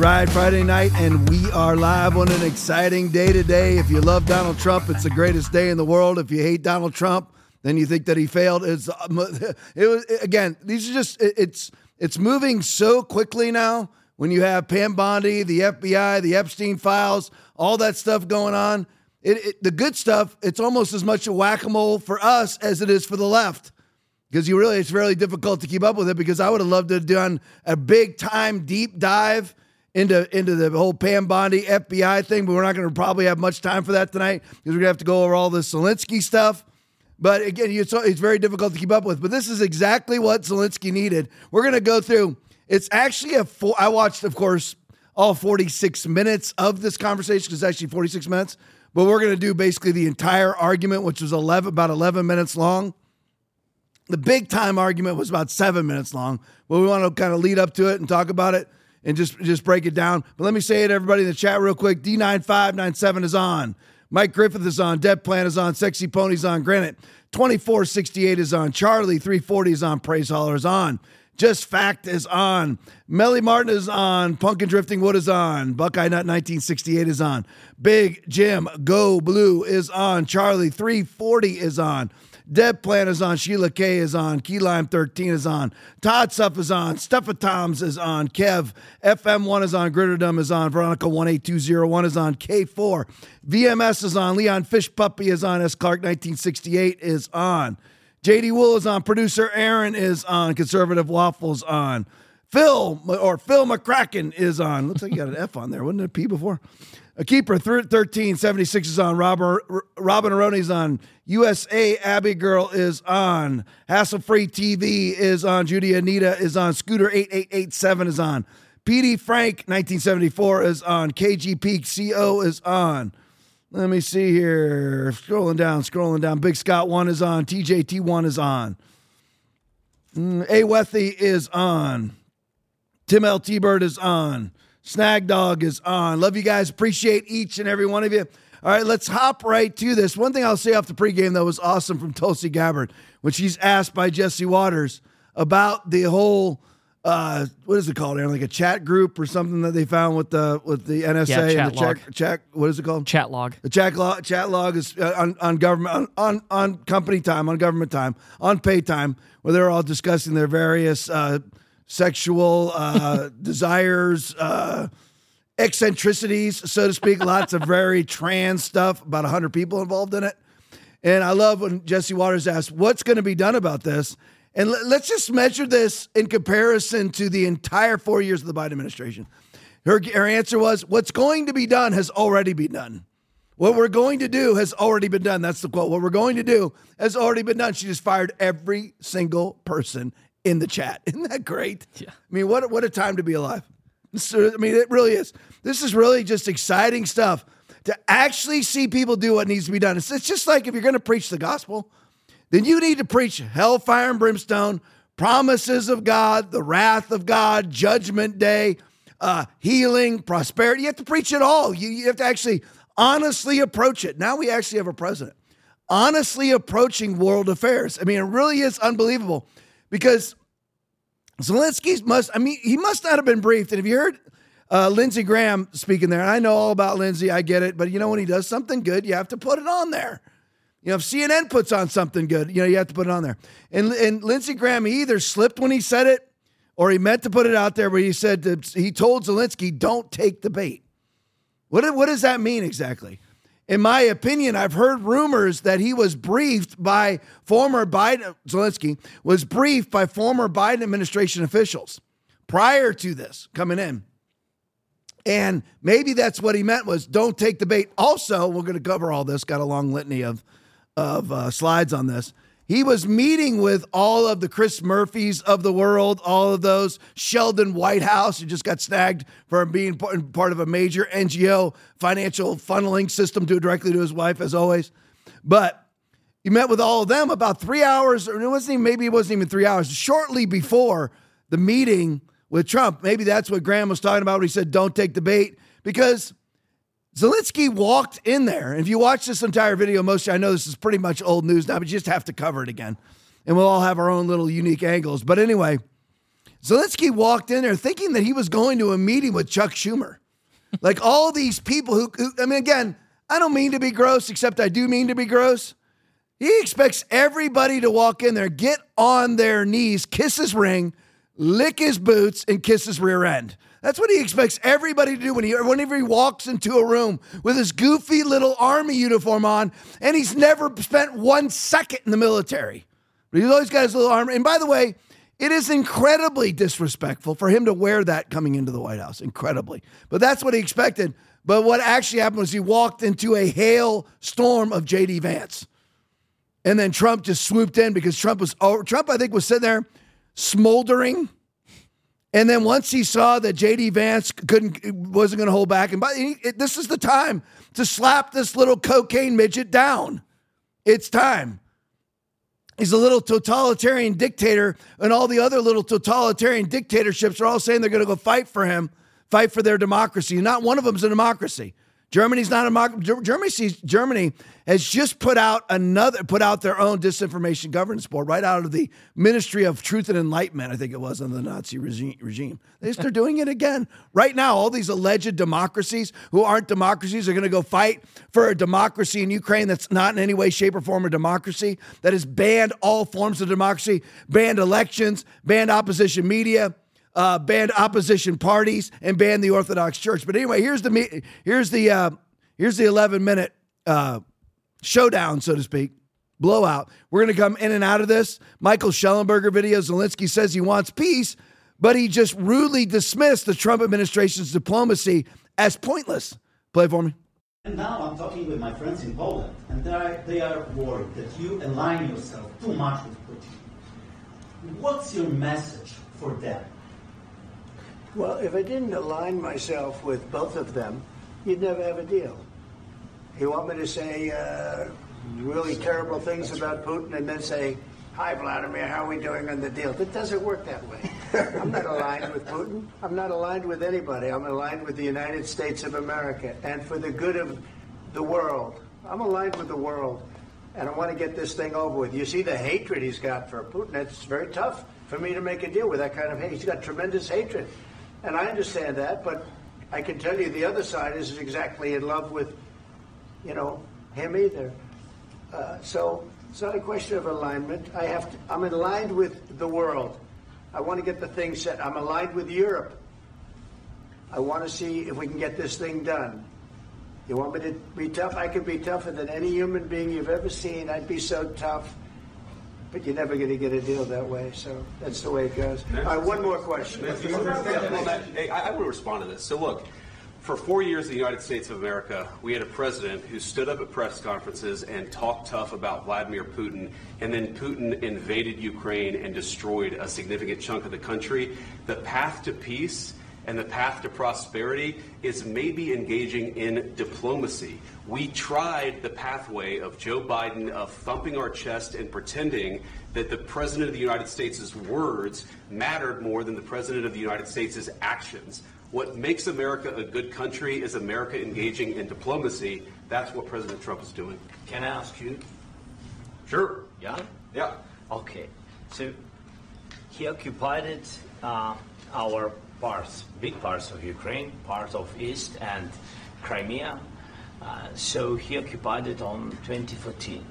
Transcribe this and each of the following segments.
right, Friday night, and we are live on an exciting day today. If you love Donald Trump, it's the greatest day in the world. If you hate Donald Trump, then you think that he failed. It was again. These are just it's moving so quickly now. When you have Pam Bondi, the FBI, the Epstein files, all that stuff going on, the good stuff. It's almost as much a whack-a-mole for us as it is for the left. Because it's really difficult to keep up with it, because I would have loved to have done a big time deep dive into the whole Pam Bondi FBI thing, but we're not going to probably have much time for that tonight, because we're going to have to go over all this Zelensky stuff. But again, it's very difficult to keep up with. But this is exactly what Zelensky needed. We're going to go through. It's actually I watched, of course, all 46 minutes of this conversation. It's actually 46 minutes. But we're going to do basically the entire argument, which was about 11 minutes long. The big time argument was about 7 minutes long, but we want to kind of lead up to it and talk about it and just break it down. But let me say it to everybody in the chat real quick. D9597 is on. Mike Griffith is on. Dead Plant is on. Sexy Pony's on. Granite 2468 is on. Charlie 340 is on. Praise Holler is on. Just Fact is on. Melly Martin is on. Punkin Drifting Wood is on. Buckeye Nut 1968 is on. Big Jim Go Blue is on. Charlie 340 is on. Dead Plant is on. Sheila K is on. Key Lime 13 is on. Todd Suff is on. Steffa Toms is on. Kev FM1 is on. Gritterdom is on. Veronica 18201 is on. K4 VMS is on. Leon Fish Puppy is on. S Clark 1968 is on. JD Wool is on. Producer Aaron is on. Conservative Waffles on. Phil McCracken is on. Looks like you got an F on there. Wasn't it a P before? A Keeper 1376 is on. Robin Aroni is on. USA Abby Girl is on. Hassle Free TV is on. Judy Anita is on. Scooter 8887 is on. PD Frank 1974 is on. KG Peak CO is on. Let me see here. Scrolling down. Big Scott 1 is on. TJT1 is on. A Wethy is on. Tim L. T-Bird is on. Snag Dog is on. Love you guys. Appreciate each and every one of you. All right, let's hop right to this. One thing I'll say off the pregame that was awesome from Tulsi Gabbard, when she's asked by Jesse Waters about the whole, what is it called, Aaron? Like a chat group or something that they found with the NSA and the chat. What is it called? Chat log. The chat log is on government on company time, on government time, on pay time, where they're all discussing their various sexual desires, eccentricities, so to speak. Lots of very trans stuff, about 100 people involved in it. And I love when Jesse Waters asked, what's going to be done about this? And let's just measure this in comparison to the entire 4 years of the Biden administration. Her answer was, what's going to be done has already been done. What we're going to do has already been done. That's the quote. What we're going to do has already been done. She just fired every single person in the chat. Isn't that great? Yeah. I mean, what a time to be alive. I mean, it really is. This is really just exciting stuff to actually see people do what needs to be done. It's just like if you're going to preach the gospel, then you need to preach hellfire and brimstone, promises of God, the wrath of God, judgment day, healing, prosperity. You have to preach it all. You have to actually honestly approach it. Now we actually have a president honestly approaching world affairs. I mean, it really is unbelievable, because Zelensky he must not have been briefed. And if you heard Lindsey Graham speaking there, and I know all about Lindsey, I get it, but when he does something good, you have to put it on there. If CNN puts on something good, you have to put it on there. And Lindsey Graham, he either slipped when he said it, or he meant to put it out there, but he told Zelensky, don't take the bait. What does that mean exactly? In my opinion, I've heard rumors that he was briefed by Zelensky was briefed by former Biden administration officials prior to this coming in. And maybe that's what he meant was don't take the bait. Also, we're going to cover all this, got a long litany of slides on this. He was meeting with all of the Chris Murphys of the world, all of those, Sheldon Whitehouse, who just got snagged for being part of a major NGO financial funneling system directly to his wife, as always. But he met with all of them about 3 hours, or it wasn't even 3 hours, shortly before the meeting with Trump. Maybe that's what Graham was talking about when he said, don't take the bait, because Zelensky walked in there. And if you watch this entire video, I know this is pretty much old news now, but you just have to cover it again. And we'll all have our own little unique angles. But anyway, Zelensky walked in there thinking that he was going to a meeting with Chuck Schumer. Like all these people who, I mean, again, I don't mean to be gross, except I do mean to be gross. He expects everybody to walk in there, get on their knees, kiss his ring, lick his boots, and kiss his rear end. That's what he expects everybody to do whenever he walks into a room with his goofy little army uniform on, and he's never spent 1 second in the military. But he's always got his little armor. And by the way, it is incredibly disrespectful for him to wear that coming into the White House. Incredibly. But that's what he expected. But what actually happened was he walked into a hailstorm of J.D. Vance. And then Trump just swooped in because Trump, I think, was sitting there smoldering. And then once he saw that J.D. Vance wasn't going to hold back, and this is the time to slap this little cocaine midget down. It's time. He's a little totalitarian dictator, and all the other little totalitarian dictatorships are all saying they're going to go fight for him, fight for their democracy. Not one of them is a democracy. Germany's not a democracy. Germany has just put out their own disinformation governance board right out of the Ministry of Truth and Enlightenment, I think it was, under the Nazi regime. They're doing it again. Right now, all these alleged democracies who aren't democracies are going to go fight for a democracy in Ukraine that's not in any way, shape, or form a democracy, that has banned all forms of democracy, banned elections, banned opposition media, banned opposition parties, and banned the Orthodox Church. But anyway, here's the 11-minute showdown, so to speak, blowout. We're going to come in and out of this. Michael Schellenberger video. Zelensky says he wants peace, but he just rudely dismissed the Trump administration's diplomacy as pointless. Play for me. And now I'm talking with my friends in Poland, and they are worried that you align yourself too much with Putin. What's your message for them? Well, if I didn't align myself with both of them, you'd never have a deal. You want me to say really terrible things about Putin and then say, "Hi, Vladimir, how are we doing on the deal?" It doesn't work that way. I'm not aligned with Putin. I'm not aligned with anybody. I'm aligned with the United States of America and for the good of the world. I'm aligned with the world, and I want to get this thing over with. You see the hatred he's got for Putin. It's very tough for me to make a deal with that kind of hate. He's got tremendous hatred, and I understand that, but I can tell you the other side isn't exactly in love with, him either. So it's not a question of alignment. I'm aligned with the world. I want to get the thing set. I'm aligned with Europe. I want to see if we can get this thing done. You want me to be tough? I could be tougher than any human being you've ever seen. I'd be so tough. But you're never going to get a deal that way. So that's the way it goes. All right, one more question. I will respond to this. So look, for 4 years in the United States of America, we had a president who stood up at press conferences and talked tough about Vladimir Putin, and then Putin invaded Ukraine and destroyed a significant chunk of the country. The path to peace and the path to prosperity is maybe engaging in diplomacy. We tried the pathway of Joe Biden of thumping our chest and pretending that the President of the United States' words mattered more than the President of the United States' actions. What makes America a good country is America engaging in diplomacy. That's what President Trump is doing. Can I ask you? Sure. Yeah? Yeah. Okay. So he occupied our parts, big parts of Ukraine, part of East and Crimea. So he occupied it on 2014.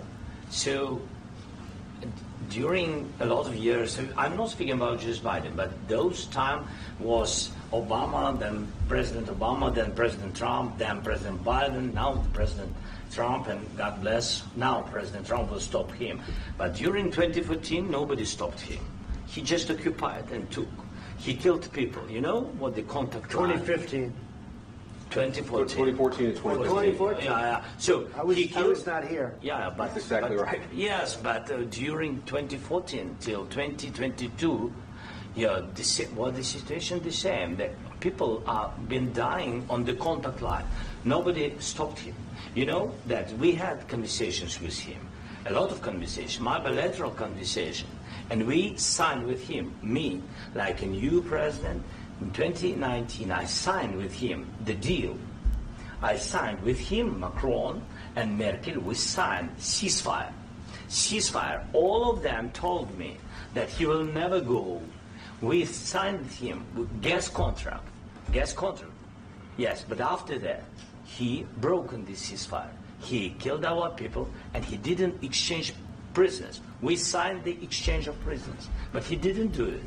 So during a lot of years, I'm not speaking about just Biden, but those time was Obama, then President Obama, then President Trump, then President Biden, now President Trump, and God bless, now President Trump will stop him. But during 2014, nobody stopped him. He just occupied and took. He killed people. You know what the contact 2015. 2014 and 2015. 2014. Yeah. So I was not here. Yeah, but that's exactly right. Yes, but during 2014 till 2022, the situation the same. That people have been dying on the contact line. Nobody stopped him. You know that we had conversations with him, a lot of conversations, my bilateral conversation, and we signed with him. Me, like a new president. In 2019, I signed with him the deal. I signed with him, Macron and Merkel, we signed ceasefire. Ceasefire. All of them told me that he will never go We signed him with gas contract. Yes, but after that, he broken this ceasefire. He killed our people, and he didn't exchange prisoners. We signed the exchange of prisoners, but he didn't do it.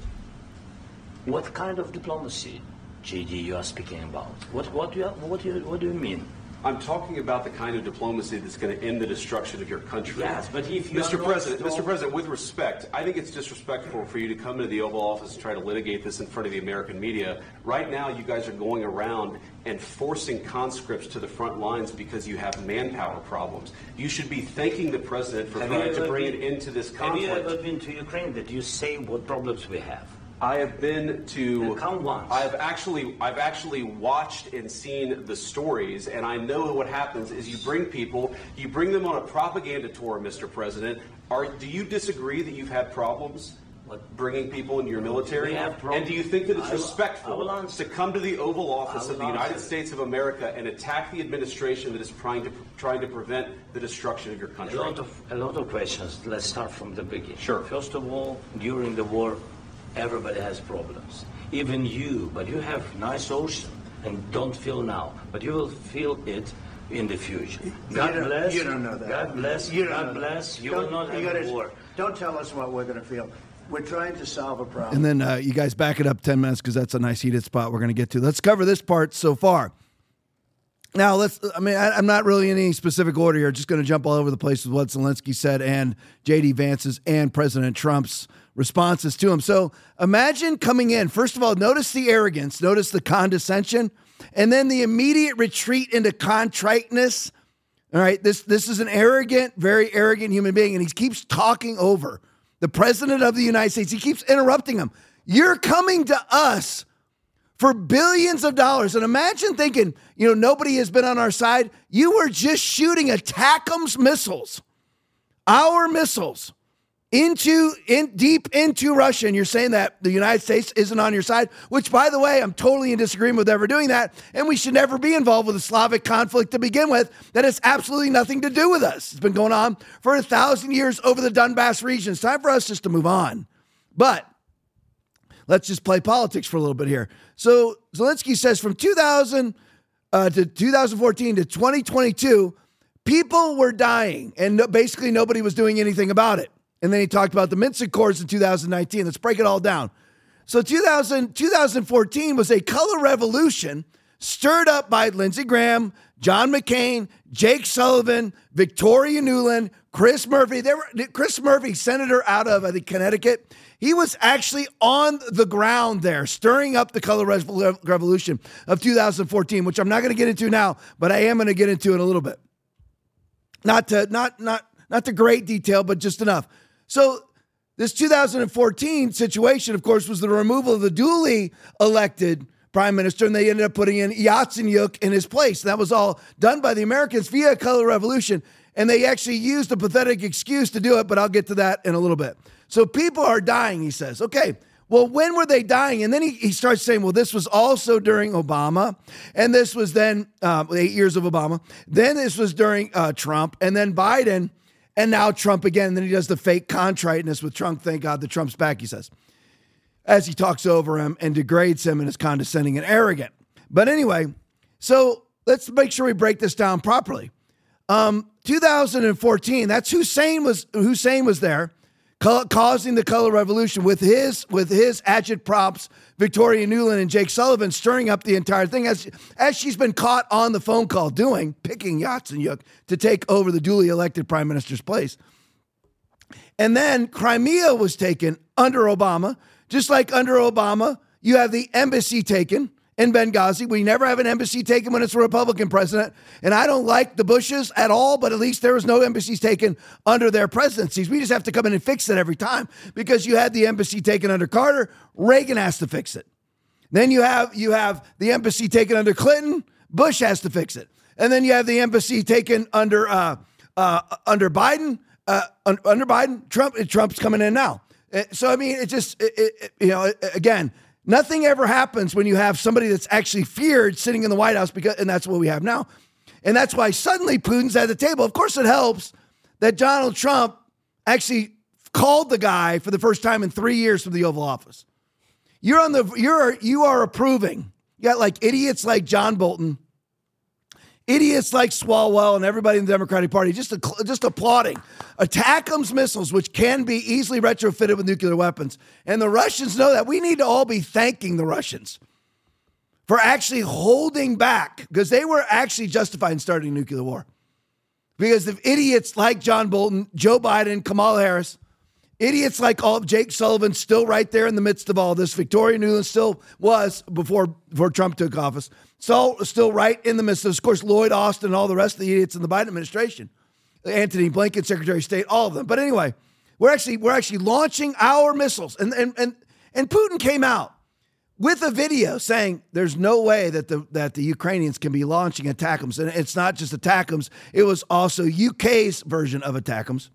What kind of diplomacy, JD, you are speaking about? What do you mean? I'm talking about the kind of diplomacy that's going to end the destruction of your country. Yes, but if you Mr. President, with respect, I think it's disrespectful for you to come into the Oval Office and try to litigate this in front of the American media. Right now, you guys are going around and forcing conscripts to the front lines because you have manpower problems. You should be thanking the president for trying to bring it into this conflict. Have you ever been to Ukraine that you say what problems we have? I have been to. Come once. I've actually watched and seen the stories, and I know what happens is you bring them on a propaganda tour, Mr. President. Do you disagree that you've had problems bringing people into your military? We have problems. And do you think that it's respectful to come to the Oval Office of the United States of America and attack the administration that is trying to prevent the destruction of your country? A lot of questions. Let's start from the beginning. Sure. First of all, during the war, everybody has problems. Even you, but you have nice ocean and don't feel now, but you will feel it in the future. God bless. You don't know that. God bless. God bless. You will not have war. Don't tell us what we're going to feel. We're trying to solve a problem. And then you guys back it up 10 minutes because that's a nice heated spot we're going to get to. Let's cover this part so far. Now, I'm not really in any specific order here. Just going to jump all over the place with what Zelensky said and J.D. Vance's and President Trump's responses to him. So imagine coming in. First of all, notice the arrogance, notice the condescension, and then the immediate retreat into contriteness. All right, this is an arrogant, very arrogant human being, and he keeps talking over the president of the United States. He keeps interrupting him. You're coming to us for billions of dollars. And imagine thinking, nobody has been on our side. You were just shooting ATACMS missiles, our missiles, deep into Russia. And you're saying that the United States isn't on your side, which, by the way, I'm totally in disagreement with ever doing that. And we should never be involved with a Slavic conflict to begin with. That has absolutely nothing to do with us. It's been going on for 1,000 years over the Donbass region. It's time for us just to move on. But let's just play politics for a little bit here. So Zelensky says from 2000 to 2014 to 2022, people were dying and basically nobody was doing anything about it. And then he talked about the Minsk Accords in 2019. Let's break it all down. So 2014 was a color revolution stirred up by Lindsey Graham, John McCain, Jake Sullivan, Victoria Nuland, Chris Murphy. Chris Murphy, senator out of, I think, Connecticut. He was actually on the ground there, stirring up the color revolution of 2014, which I'm not going to get into now, but I am going to get into in a little bit. Not to great detail, but just enough. So this 2014 situation, of course, was the removal of the duly elected prime minister, and they ended up putting in Yatsenyuk in his place. That was all done by the Americans via a color revolution, and they actually used a pathetic excuse to do it, but I'll get to that in a little bit. So people are dying, he says. Okay, well, when were they dying? And then he starts saying, well, this was also during Obama, and this was then 8 years of Obama. Then this was during Trump, and then Biden, and now Trump again. And then he does the fake contriteness with Trump. Thank God that Trump's back, he says, as he talks over him and degrades him and is condescending and arrogant. But anyway, so let's make sure we break this down properly. 2014, that's Hussein was there, causing the color revolution with his agitprops, Victoria Nuland and Jake Sullivan, stirring up the entire thing as she's been caught on the phone call picking Yatsenyuk to take over the duly elected prime minister's place. And then Crimea was taken under Obama. Just like under Obama, you have the embassy taken in Benghazi. We never have an embassy taken when it's a Republican president. And I don't like the Bushes at all, but at least there was no embassies taken under their presidencies. We just have to come in and fix it every time because you had the embassy taken under Carter. Reagan has to fix it. Then you have the embassy taken under Clinton. Bush has to fix it. And then you have the embassy taken under Biden. Under Biden, Trump's coming in now. So, I mean, again, nothing ever happens when you have somebody that's actually feared sitting in the White House, and that's what we have now. And that's why suddenly Putin's at the table. Of course, it helps that Donald Trump actually called the guy for the first time in 3 years from the Oval Office. you are approving. You got like idiots like John Bolton, idiots like Swalwell and everybody in the Democratic Party just applauding ATACMS missiles, which can be easily retrofitted with nuclear weapons. And the Russians know that. We need to all be thanking the Russians for actually holding back, because they were actually justified in starting a nuclear war. Because of idiots like John Bolton, Joe Biden, Kamala Harris, idiots like all of Jake Sullivan, still right there in the midst of all this. Victoria Nuland still was before Trump took office. So still right in the midst of this. Of course, Lloyd Austin and all the rest of the idiots in the Biden administration. Anthony Blinken, Secretary of State, all of them. But anyway, we're actually launching our missiles. And Putin came out with a video saying there's no way that the Ukrainians can be launching ATACMS. And it's not just ATACMS. It was also UK's version of ATACMS.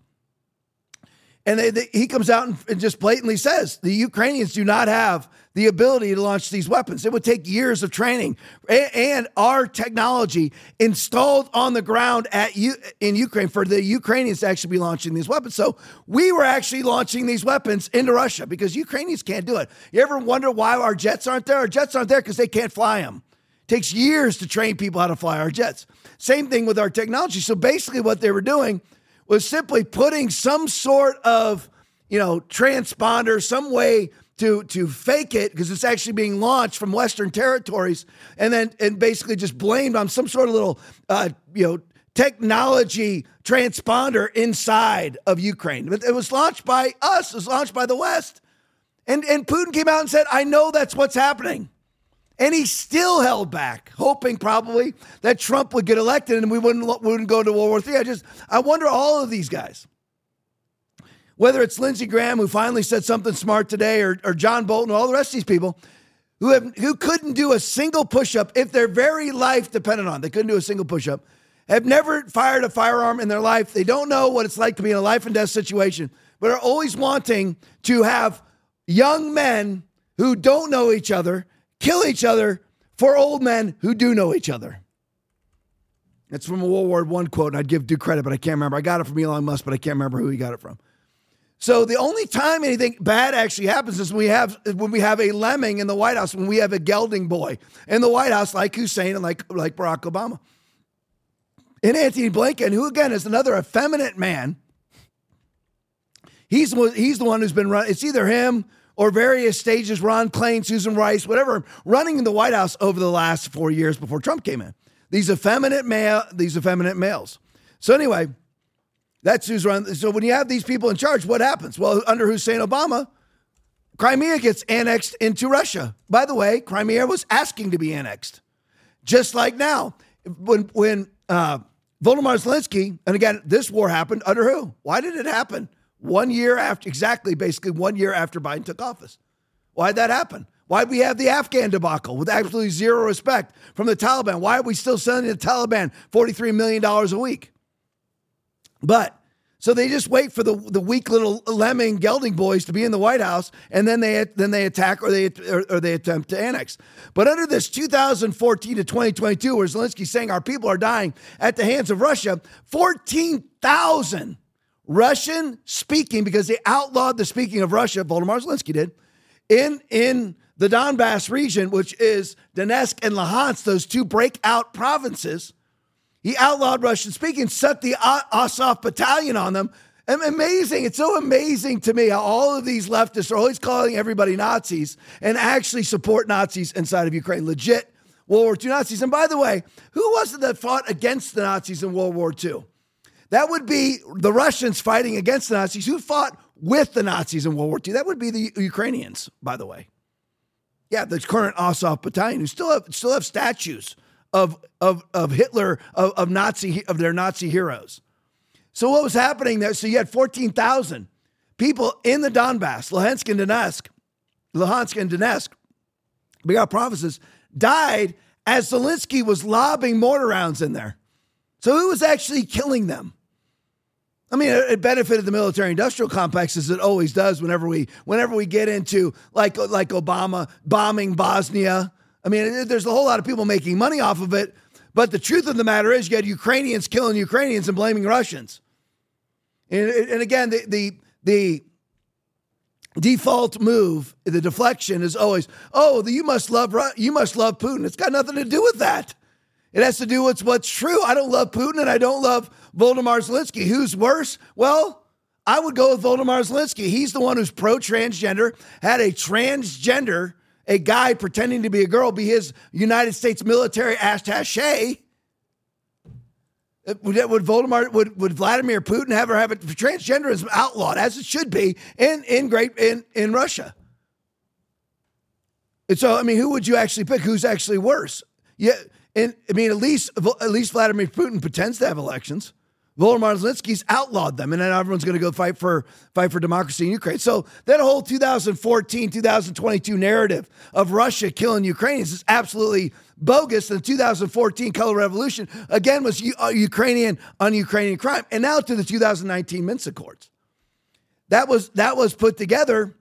And he comes out and just blatantly says the Ukrainians do not have the ability to launch these weapons. It would take years of training and our technology installed on the ground in Ukraine for the Ukrainians to actually be launching these weapons. So we were actually launching these weapons into Russia because Ukrainians can't do it. You ever wonder why our jets aren't there? Our jets aren't there because they can't fly them. It takes years to train people how to fly our jets. Same thing with our technology. So basically what they were doing was simply putting some sort of, transponder, some way to fake it, because it's actually being launched from Western territories, and basically just blamed on some sort of little, technology transponder inside of Ukraine. But it was launched by us. It was launched by the West. And Putin came out and said, I know that's what's happening. And he still held back, hoping probably that Trump would get elected and we wouldn't go to World War III. I wonder all of these guys, whether it's Lindsey Graham, who finally said something smart today, or John Bolton, or all the rest of these people who couldn't do a single push-up if their very life depended on it. They couldn't do a single push-up, have never fired a firearm in their life. They don't know what it's like to be in a life and death situation, but are always wanting to have young men who don't know each other kill each other for old men who do know each other. That's from a World War I quote, and I'd give due credit, but I can't remember. I got it from Elon Musk, but I can't remember who he got it from. So the only time anything bad actually happens is when we have a lemming in the White House, when we have a gelding boy in the White House, like Hussein and like Barack Obama. And Anthony Blinken, who again is another effeminate man, he's the one who's been running. It's either him or various stages, Ron Klain, Susan Rice, whatever, running in the White House over the last 4 years before Trump came in. These effeminate males. So anyway, that's who's running. So when you have these people in charge, what happens? Well, under Hussein Obama, Crimea gets annexed into Russia. By the way, Crimea was asking to be annexed. Just like now, when Volodymyr Zelensky, and again, this war happened under who? Why did it happen? 1 year after, basically 1 year after Biden took office. Why'd that happen? Why'd we have the Afghan debacle with absolutely zero respect from the Taliban? Why are we still sending the Taliban $43 million a week? But, so they just wait for the weak little lemming gelding boys to be in the White House, and then they attack or they attempt to annex. But under this 2014 to 2022, where Zelensky's saying our people are dying at the hands of Russia, 14,000 Russian speaking, because they outlawed the speaking of Russia, Volodymyr Zelensky did, in the Donbass region, which is Donetsk and Luhansk, those two breakout provinces. He outlawed Russian speaking, set the Azov battalion on them. And amazing. It's so amazing to me how all of these leftists are always calling everybody Nazis and actually support Nazis inside of Ukraine. Legit World War II Nazis. And by the way, who was it that fought against the Nazis in World War II? That would be the Russians fighting against the Nazis. Who fought with the Nazis in World War II? That would be the Ukrainians, by the way. Yeah, the current Azov battalion, who still have statues of Hitler, of their Nazi heroes. So what was happening there? So you had 14,000 people in the Donbass, Luhansk and Donetsk, big out provinces, died as Zelensky was lobbing mortar rounds in there. So who was actually killing them? I mean, it benefited the military-industrial complex, as it always does whenever we get into like Obama bombing Bosnia. I mean, there's a whole lot of people making money off of it. But the truth of the matter is, you had Ukrainians killing Ukrainians and blaming Russians. And again, the default move, the deflection is always, you must love Putin. It's got nothing to do with that. It has to do with what's true. I don't love Putin and I don't love Volodymyr Zelensky. Who's worse? Well, I would go with Volodymyr Zelensky. He's the one who's pro-transgender, had a guy pretending to be a girl, be his United States military attaché. Would Vladimir Putin have it? Transgenderism outlawed, as it should be in Russia. And so, I mean, who would you actually pick? Who's actually worse? Yeah, and I mean, at least Vladimir Putin pretends to have elections. Volodymyr Zelensky's outlawed them, and then everyone's going to go fight for democracy in Ukraine. So that whole 2014, 2022 narrative of Russia killing Ukrainians is absolutely bogus. The 2014 color revolution, again, was Ukrainian on Ukrainian crime. And now to the 2019 Minsk Accords. That was put together.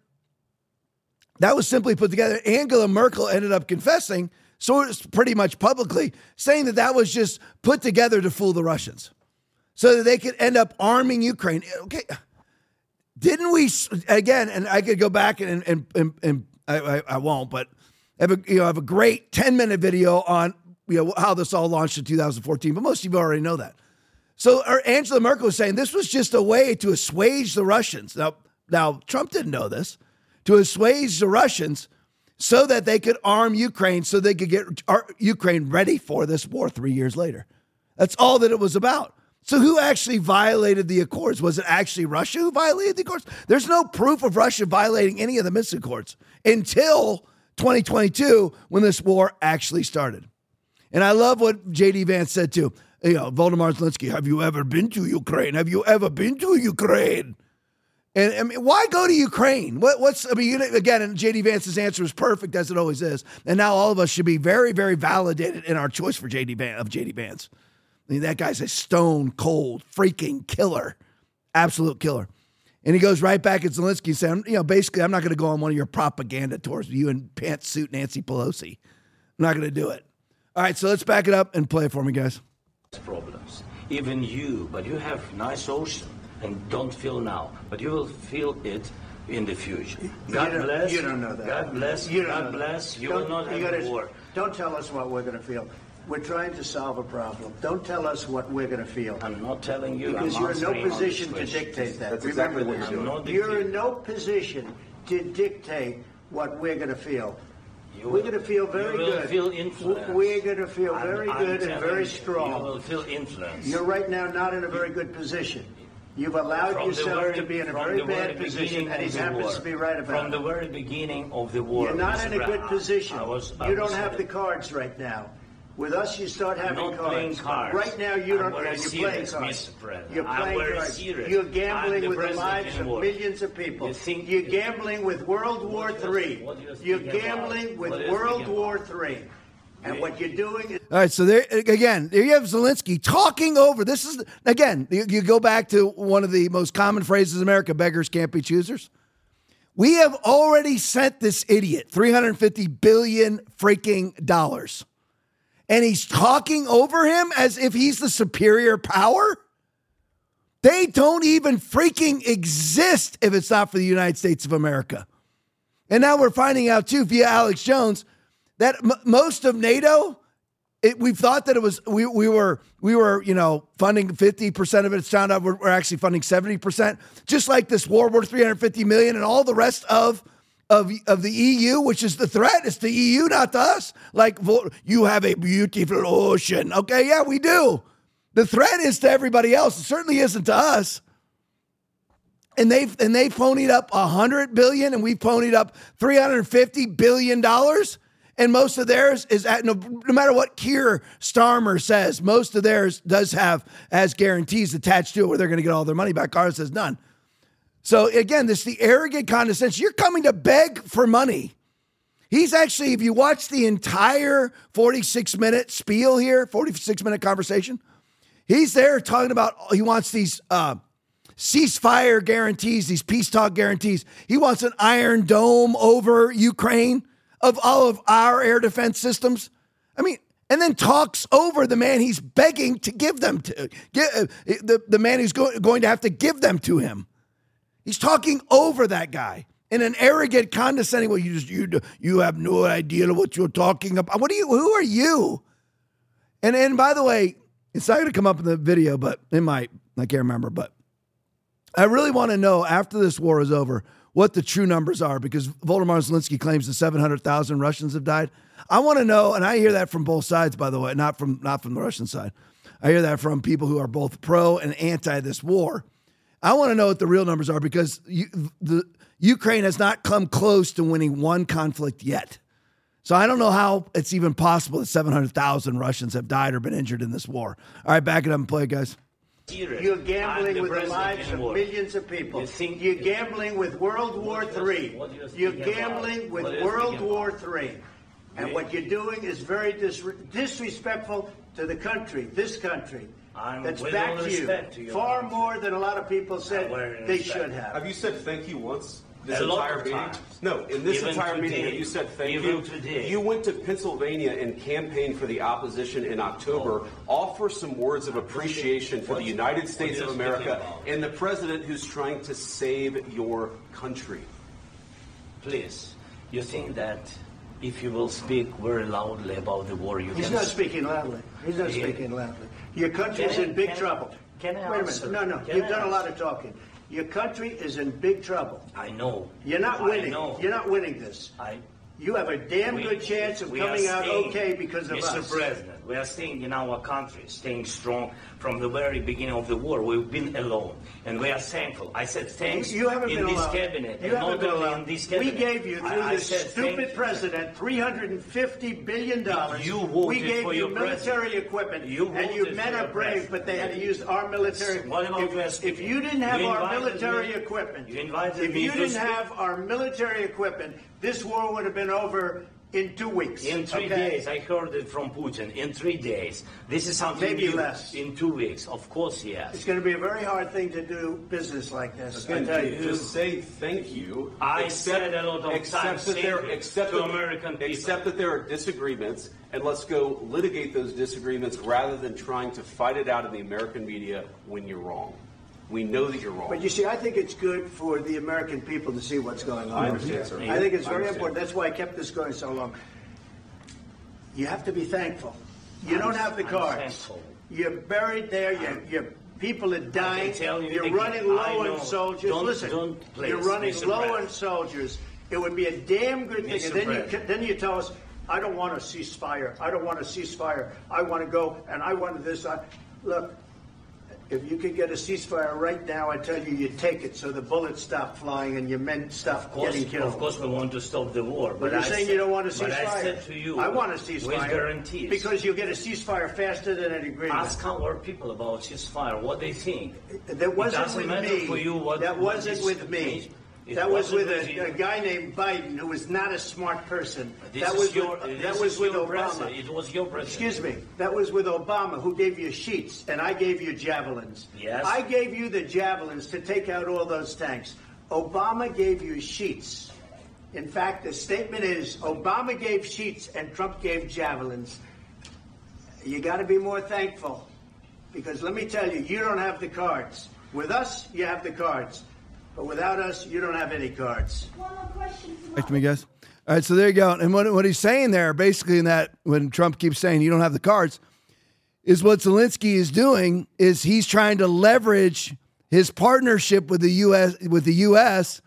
That was simply put together. Angela Merkel ended up confessing, so it's pretty much publicly, saying that was just put together to fool the Russians so that they could end up arming Ukraine. Okay. Didn't we, again, and I could go back and I won't, but I have a great 10-minute video on how this all launched in 2014, but most of you already know that. So Angela Merkel was saying this was just a way to assuage the Russians. Now Trump didn't know this. To assuage the Russians so that they could arm Ukraine, so they could get Ukraine ready for this war 3 years later. That's all that it was about. So who actually violated the Accords? Was it actually Russia who violated the Accords? There's no proof of Russia violating any of the Minsk Accords until 2022 when this war actually started. And I love what J.D. Vance said too. Volodymyr Zelensky, have you ever been to Ukraine? Have you ever been to Ukraine? And I mean, why go to Ukraine? Again, and J.D. Vance's answer is perfect, as it always is. And now all of us should be very, very validated in our choice for J.D. Vance. I mean, that guy's a stone cold freaking killer, absolute killer. And he goes right back at Zelensky saying, basically, I'm not going to go on one of your propaganda tours with you and pantsuit Nancy Pelosi. I'm not going to do it. All right, so let's back it up and play it for me, guys. Problems. Even you, but you have nice ocean and don't feel now, but you will feel it in the future. God bless. You don't know that. God bless. You God bless. You will not have a war. Don't tell us what we're going to feel. We're trying to solve a problem. Don't tell us what we're going to feel. I'm not telling you. Because you're in no position to dictate that. That's exactly what you're doing. You're in no position to dictate what we're going to feel. We're going to feel very good. Feel influence. We're going to feel very good and very strong. You will feel influence. You're right now not in a very good position. You've allowed yourself to be in a very bad position, and he happens to be right about it. From the very beginning of the war. You're not in a good position. You don't have the cards right now. With us, you start having cards. Right now, you don't. You're playing cards. You're playing cards. You're gambling with the lives of millions of people. You're gambling with World War III. You're gambling with World War III. And what you're doing is... All right, so there you have Zelensky talking over. This is, again, you go back to one of the most common phrases in America, beggars can't be choosers. We have already sent this idiot $350 billion freaking dollars. And he's talking over him as if he's the superior power? They don't even freaking exist if it's not for the United States of America. And now we're finding out, too, via Alex Jones, that most of NATO, we've thought that it was we were funding 50% of it. It's found out we're actually funding 70%. Just like this war worth $350 million and all the rest of the EU, which is the threat. It's the EU, not to us. Like, you have a beautiful ocean. Okay, yeah, we do. The threat is to everybody else. It certainly isn't to us. And they've ponied up $100 billion, and we've ponied up $350 billion. And most of theirs is no matter what Keir Starmer says, most of theirs does have as guarantees attached to it where they're going to get all their money back. Ours says none. So again, this is the arrogant condescension. You're coming to beg for money. He's actually, if you watch the entire 46-minute spiel here, 46-minute conversation, he's there talking about he wants these ceasefire guarantees, these peace talk guarantees. He wants an Iron Dome over Ukraine of all of our air defense systems. I mean, and then talks over the man he's begging to give them to, the man who's going to have to give them to him. He's talking over that guy. in an arrogant, condescending way. You have no idea what you're talking about. Who are you? And by the way, it's not going to come up in the video, but it might. I can't remember, but I really want to know after this war is over what the true numbers are, because Volodymyr Zelensky claims that 700,000 Russians have died. I want to know, and I hear that from both sides, by the way, not from the Russian side. I hear that from people who are both pro and anti this war. I want to know what the real numbers are, because the Ukraine has not come close to winning one conflict yet. So I don't know how it's even possible that 700,000 Russians have died or been injured in this war. All right, back it up and play, guys. You're gambling with the lives of millions of people. You're gambling with World War III. You're gambling with World War III. And what you're doing is very disrespectful to the country, this country. That's back to you. Far more than a lot of people said they should have. Have you said thank you once? This A lot entire of meeting? times. No, in this Even entire meeting, today. have you said thank Even you? today. You went to Pennsylvania and campaigned for the opposition in October. Offer some words of appreciation for the United States of America and the president who's trying to save your country. Please, you think that if you will speak very loudly about the war, you He's can... not speaking loudly. He's not Yeah. speaking loudly. Your country is in big trouble. Can I Wait a answer? minute. No. Can You've I done a lot answer? of talking. Your country is in big trouble. I know. You're not I winning. know. You're not winning this. You have a damn good chance of coming out okay because of Mr. us. President, we are staying in our country, staying strong from the very beginning of the war. We've been alone, and we are thankful. I said thanks You haven't in been this alone. cabinet, You and haven't not been only alone. in this We cabinet. gave you, through I this said stupid thank you. president, $350 billion. You voted we gave for you your military president. equipment. You and you voted men for are your brave, president. but they had to use our military. What about If you didn't have You our invited military me- equipment, you invited if me you to didn't speak- have our military equipment, this war would have been over in 2 weeks. In 3 okay? days, I heard it from Putin. In 3 days, this is something Maybe new. less. In 2 weeks, of course, yes. It's going to be a very hard thing to do business like this. I tell you. Just say thank you. I said a lot of times that there, thank you accept to that- American people. Accept that there are disagreements, and let's go litigate those disagreements rather than trying to fight it out in the American media when you're wrong. We know that you're wrong. But you see, I think it's good for the American people to see what's going on. I understand, sir. I think it's I very understand. important. That's why I kept this going so long. You have to be thankful. You don't have the I'm cards. thankful. You're buried there. Your people are dying. tell you You're again, running I low know. on soldiers. Don't- Listen, don't, please, you're running Mr. low President. on soldiers. It would be a damn good thing. Mr. And President. then you tell us, I don't want a ceasefire. I don't want a ceasefire. I want to go and I want this. Look. If you could get a ceasefire right now, I tell you, you take it so the bullets stop flying and your men stop getting killed. Of course, we want to stop the war. But you're saying you don't want a ceasefire. But I said to you, I want a ceasefire. with guarantees. Because you'll get a ceasefire faster than an agreement. Ask our people about ceasefire, what they think. That wasn't doesn't with matter me. for you what- that what wasn't is- with me. It That was with wasn't a with you. guy named Biden, who was not a smart person. This That is was your, with, this that was is with your Obama. president. It was your president. Excuse me. That was with Obama, who gave you sheets, and I gave you javelins. Yes. I gave you the javelins to take out all those tanks. Obama gave you sheets. In fact, the statement is Obama gave sheets and Trump gave javelins. You got to be more thankful, because let me tell you, you don't have the cards. With us, you have the cards. But without us, you don't have any cards. One more question. Back to me, guys. All right, so there you go. And what he's saying there, basically, in that when Trump keeps saying you don't have the cards, is what Zelensky is doing is he's trying to leverage his partnership with the U.S.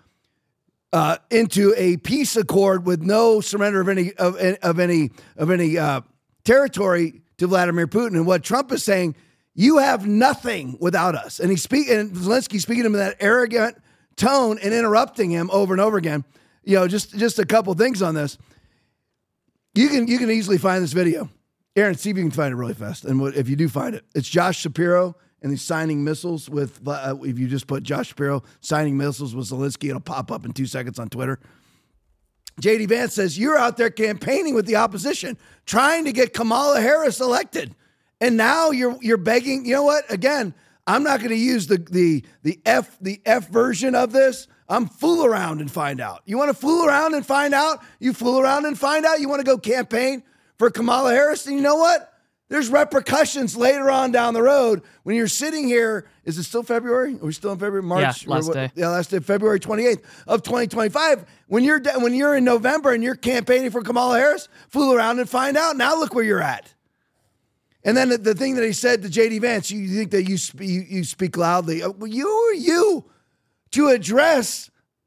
Into a peace accord with no surrender of any territory to Vladimir Putin. And what Trump is saying, you have nothing without us. And Zelensky speaking to him in that arrogant tone and interrupting him over and over again. You know, just a couple things on this. You can easily find this video. Aaron, see if you can find it really fast. And if you do find it, it's Josh Shapiro and he's signing missiles with. If you just put Josh Shapiro signing missiles with Zelensky, it'll pop up in 2 seconds on Twitter. J.D. Vance says you're out there campaigning with the opposition, trying to get Kamala Harris elected, and now you're begging. You know what? Again, I'm not going to use the F version of this. I'm fool around and find out. You want to fool around and find out? You fool around and find out? You want to go campaign for Kamala Harris? And you know what? There's repercussions later on down the road when you're sitting here. Is it still February? Are we still in February? March? Yeah, last day. Yeah, last day, February 28th of 2025. When you're in November and you're campaigning for Kamala Harris, fool around and find out. Now look where you're at. And then the thing that he said to J.D. Vance, you think that you speak loudly. Who are you to address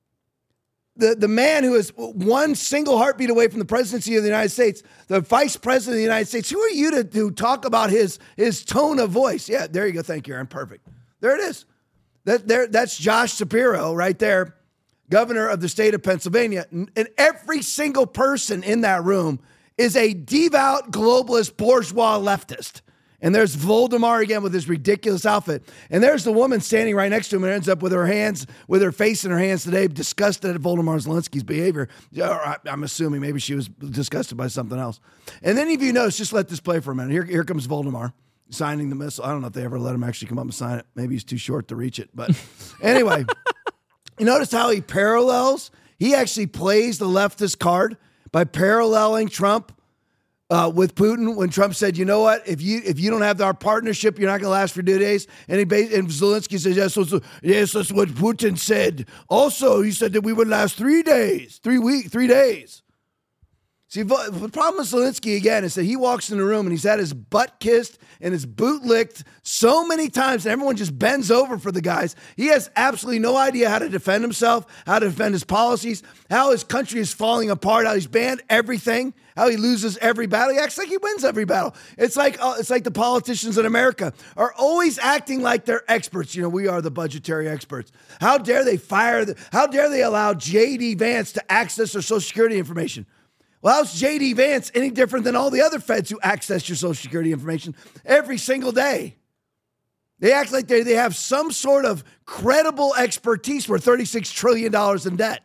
the man who is one single heartbeat away from the presidency of the United States, the vice president of the United States? Who are you to talk about his tone of voice? Yeah, there you go. Thank you, Aaron. Perfect. There it is. That's Josh Shapiro right there, governor of the state of Pennsylvania. And every single person in that room is a devout globalist bourgeois leftist. And there's Voldemar again with his ridiculous outfit. And there's the woman standing right next to him and ends up with her face in her hands today, disgusted at Voldemar Zelensky's behavior. I'm assuming maybe she was disgusted by something else. And then if you notice, just let this play for a minute. Here comes Voldemar signing the missile. I don't know if they ever let him actually come up and sign it. Maybe he's too short to reach it. But anyway, you notice how he parallels? He actually plays the leftist card by paralleling Trump with Putin when Trump said, you know what, if you don't have our partnership, you're not going to last for 2 days. And Zelensky says, yes, that's what Putin said. Also, he said that we would last 3 days, 3 days. See, the problem with Zelensky, again, is that he walks in the room and he's had his butt kissed and his boot licked so many times, and everyone just bends over for the guys. He has absolutely no idea how to defend himself, how to defend his policies, how his country is falling apart, how he's banned everything, how he loses every battle. He acts like he wins every battle. It's like the politicians in America are always acting like they're experts. You know, we are the budgetary experts. How dare they how dare they allow J.D. Vance to access their Social Security information? Well, how's J.D. Vance any different than all the other feds who access your Social Security information every single day? They act like they have some sort of credible expertise. We're $36 trillion in debt.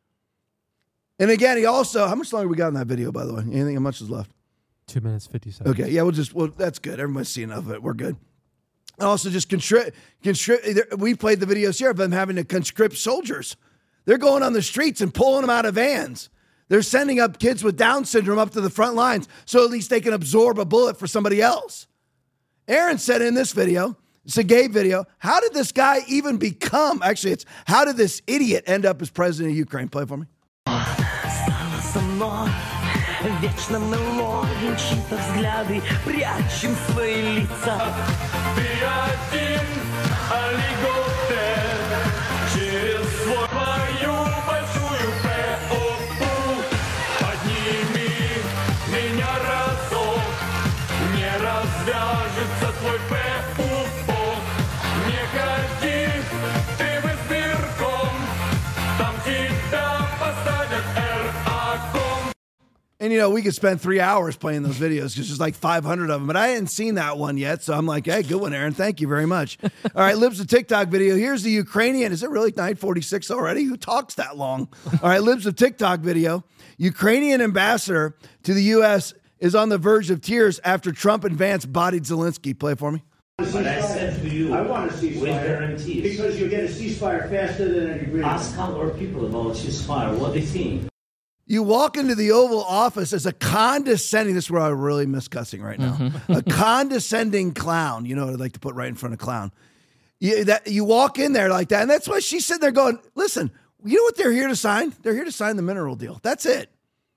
And again, he also, how much longer we got in that video, by the way? Anything, how much is left? 2 minutes, 50 seconds. Okay, yeah, that's good. Everybody's seen enough of it. We're good. And also just we played the videos here of them having to conscript soldiers. They're going on the streets and pulling them out of vans. They're sending up kids with Down syndrome up to the front lines so at least they can absorb a bullet for somebody else. Aaron said in this video, it's a gay video, how did this guy even become, actually it's, how did this idiot end up as president of Ukraine? Play it for me. Вечно мелодии, чьи-то взгляды прячем свои лица. Ты один, аллиготер, через свою большую ПОПу. Подними меня разок, не развяжется твой ПУПО. Не ходи, ты в избирком, там тебя посадят РАКом. And, you know, we could spend 3 hours playing those videos because there's like 500 of them. But I hadn't seen that one yet. So I'm like, hey, good one, Aaron. Thank you very much. All right, Libs of TikTok video. Here's the Ukrainian. Is it really 9:46 already? Who talks that long? All right, Libs of TikTok video. Ukrainian ambassador to the U.S. is on the verge of tears after Trump and Vance bodied Zelensky. Play it for me. But I said to you, I want a ceasefire. with guarantees. Because you get a ceasefire faster than an agreement. Ask our people about ceasefire, what they think. You walk into the Oval Office as a condescending, this is where I really miss cussing right now, a condescending clown, you know what I'd like to put right in front of clown. You walk in there like that, and that's why she's sitting there going, listen, you know what they're here to sign? They're here to sign the mineral deal. That's it.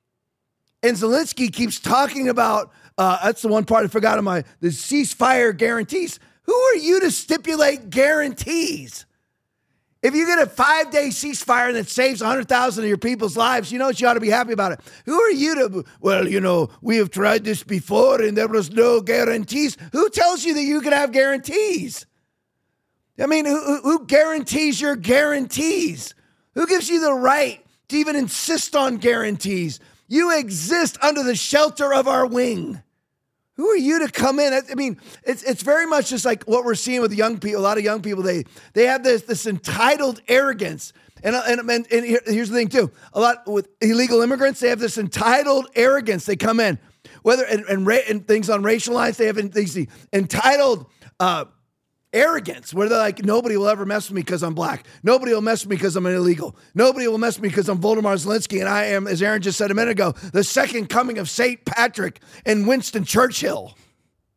And Zelensky keeps talking about, that's the one part I forgot on the ceasefire guarantees. Who are you to stipulate guarantees? If you get a 5-day ceasefire that saves 100,000 of your people's lives, you know what, you ought to be happy about it. Who are you to, well, you know, we have tried this before and there was no guarantees. Who tells you that you can have guarantees? I mean, who guarantees your guarantees? Who gives you the right to even insist on guarantees? You exist under the shelter of our wing. Who are you to come in? I mean, it's very much just like what we're seeing with young people. A lot of young people, they have this entitled arrogance. And here's the thing too. A lot with illegal immigrants, they have this entitled arrogance. They come in, whether and things on racial lines, they have these entitled arrogance where they're like, nobody will ever mess with me because I'm black. Nobody will mess with me because I'm an illegal. Nobody will mess with me because I'm Voldemar Zelensky. And I am, as Aaron just said a minute ago, the second coming of St. Patrick and Winston Churchill.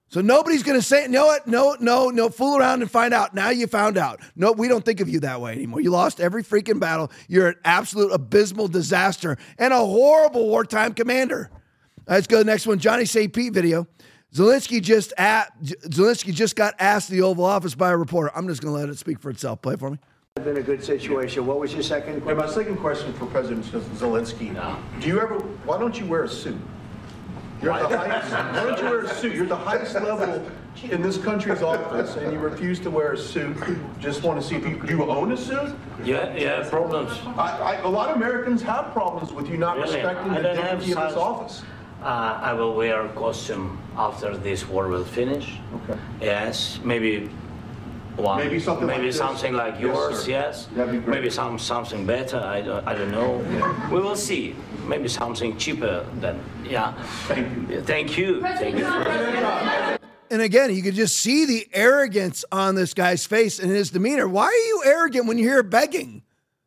So nobody's going to say, you know what? No, fool around and find out. Now you found out. No, we don't think of you that way anymore. You lost every freaking battle. You're an absolute abysmal disaster and a horrible wartime commander. Let's go to the next one. Johnny St. Pete video. Zelensky just got asked in the Oval Office by a reporter. I'm just going to let it speak for itself. Play it for me. Been a good situation. What was your second question? My second question for President Zelensky. Why don't you wear a suit? Why don't you wear a suit? You're the highest level in this country's office, and you refuse to wear a suit. Just want to see if you own a suit? Yeah, problems. A lot of Americans have problems with you not respecting the dignity of this office. I will wear a costume after this war will finish. Okay. Yes, maybe one. Maybe something like this. Something like yours, yes. That'd be great. Maybe something better, I don't know. Yeah. We will see. Maybe something cheaper than, yeah. Thank you. Thank you. Thank you. And again, you could just see the arrogance on this guy's face and his demeanor. Why are you arrogant when you hear begging?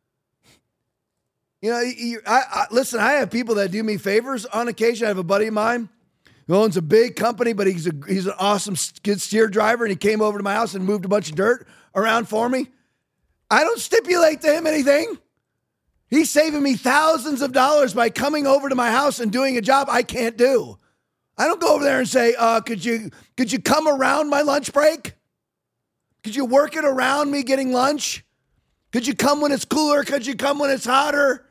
You know, listen, I have people that do me favors on occasion. I have a buddy of mine who owns a big company, but he's an awesome skid steer driver, and he came over to my house and moved a bunch of dirt around for me. I don't stipulate to him anything. He's saving me thousands of dollars by coming over to my house and doing a job I can't do. I don't go over there and say, could you come around my lunch break? Could you work it around me getting lunch? Could you come when it's cooler? Could you come when it's hotter?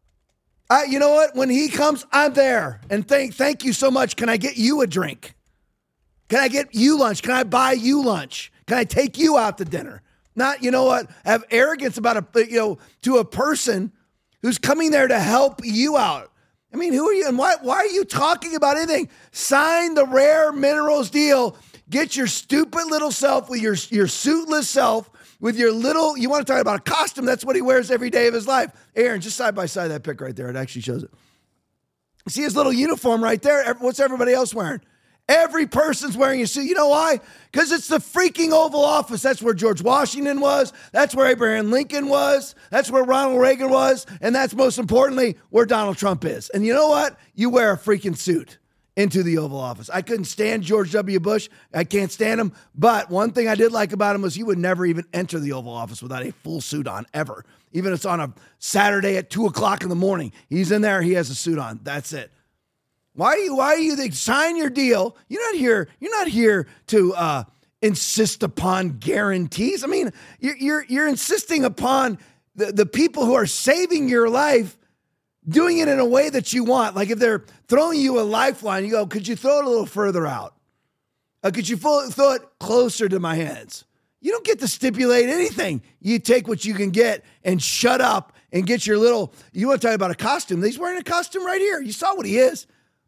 You know what? When he comes, I'm there. And thank you so much. Can I get you a drink? Can I get you lunch? Can I buy you lunch? Can I take you out to dinner? Not, you know what? Have arrogance about to a person who's coming there to help you out. I mean, who are you? And why are you talking about anything? Sign the rare minerals deal. Get your stupid little self with your suitless self. With your little, you want to talk about a costume, that's what he wears every day of his life. Aaron, just side by side that pic right there. It actually shows it. See his little uniform right there? What's everybody else wearing? Every person's wearing a suit. You know why? Because it's the freaking Oval Office. That's where George Washington was. That's where Abraham Lincoln was. That's where Ronald Reagan was. And that's most importantly where Donald Trump is. And you know what? You wear a freaking suit into the Oval Office. I couldn't stand George W. Bush. I can't stand him. But one thing I did like about him was he would never even enter the Oval Office without a full suit on, ever. Even if it's on a Saturday at 2 o'clock in the morning. He's in there, he has a suit on. That's it. Why are you sign your deal? You're not here to insist upon guarantees. I mean, you're insisting upon the people who are saving your life doing it in a way that you want. Like if they're throwing you a lifeline, you go, could you throw it a little further out? Could you throw it closer to my hands? You don't get to stipulate anything. You take what you can get and shut up and get your little, you want to talk about a costume. He's wearing a costume right here. You saw what he is.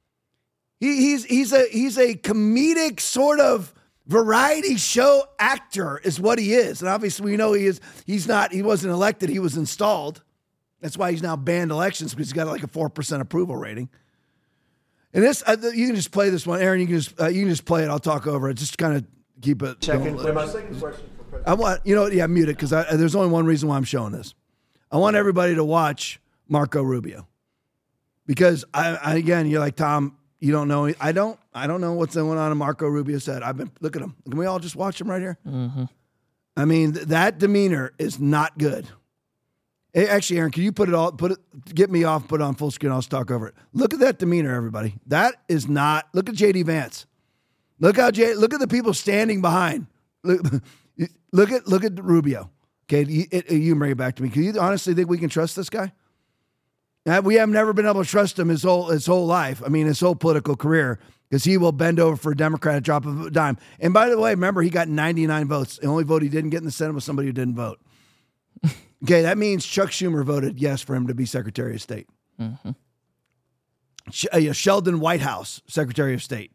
He's a comedic sort of variety show actor is what he is. And obviously we know he wasn't elected. He was installed. That's why he's now banned elections, because he's got like a 4% approval rating. And this, you can just play this one, Aaron. You can just play it. I'll talk over it. Just kind of keep it. My second question for President. Mute it because there's only one reason why I'm showing this. I want everybody to watch Marco Rubio, because again, you're like, Tom, you don't know. I don't know what's going on. Marco Rubio said, look at him. Can we all just watch him right here? Mm-hmm. I mean, that demeanor is not good. Hey, actually, Aaron, can you get me off, put it on full screen, I'll talk over it. Look at that demeanor, everybody. That is not, look at J.D. Vance. Look at the people standing behind. Look at Rubio. Okay, you can bring it back to me. Can you honestly think we can trust this guy? We have never been able to trust him his whole life. I mean, his whole political career, because he will bend over for a Democrat at drop of a dime. And by the way, remember, he got 99 votes. The only vote he didn't get in the Senate was somebody who didn't vote. Okay, that means Chuck Schumer voted yes for him to be Secretary of State. Mm-hmm. Sheldon Whitehouse, Secretary of State.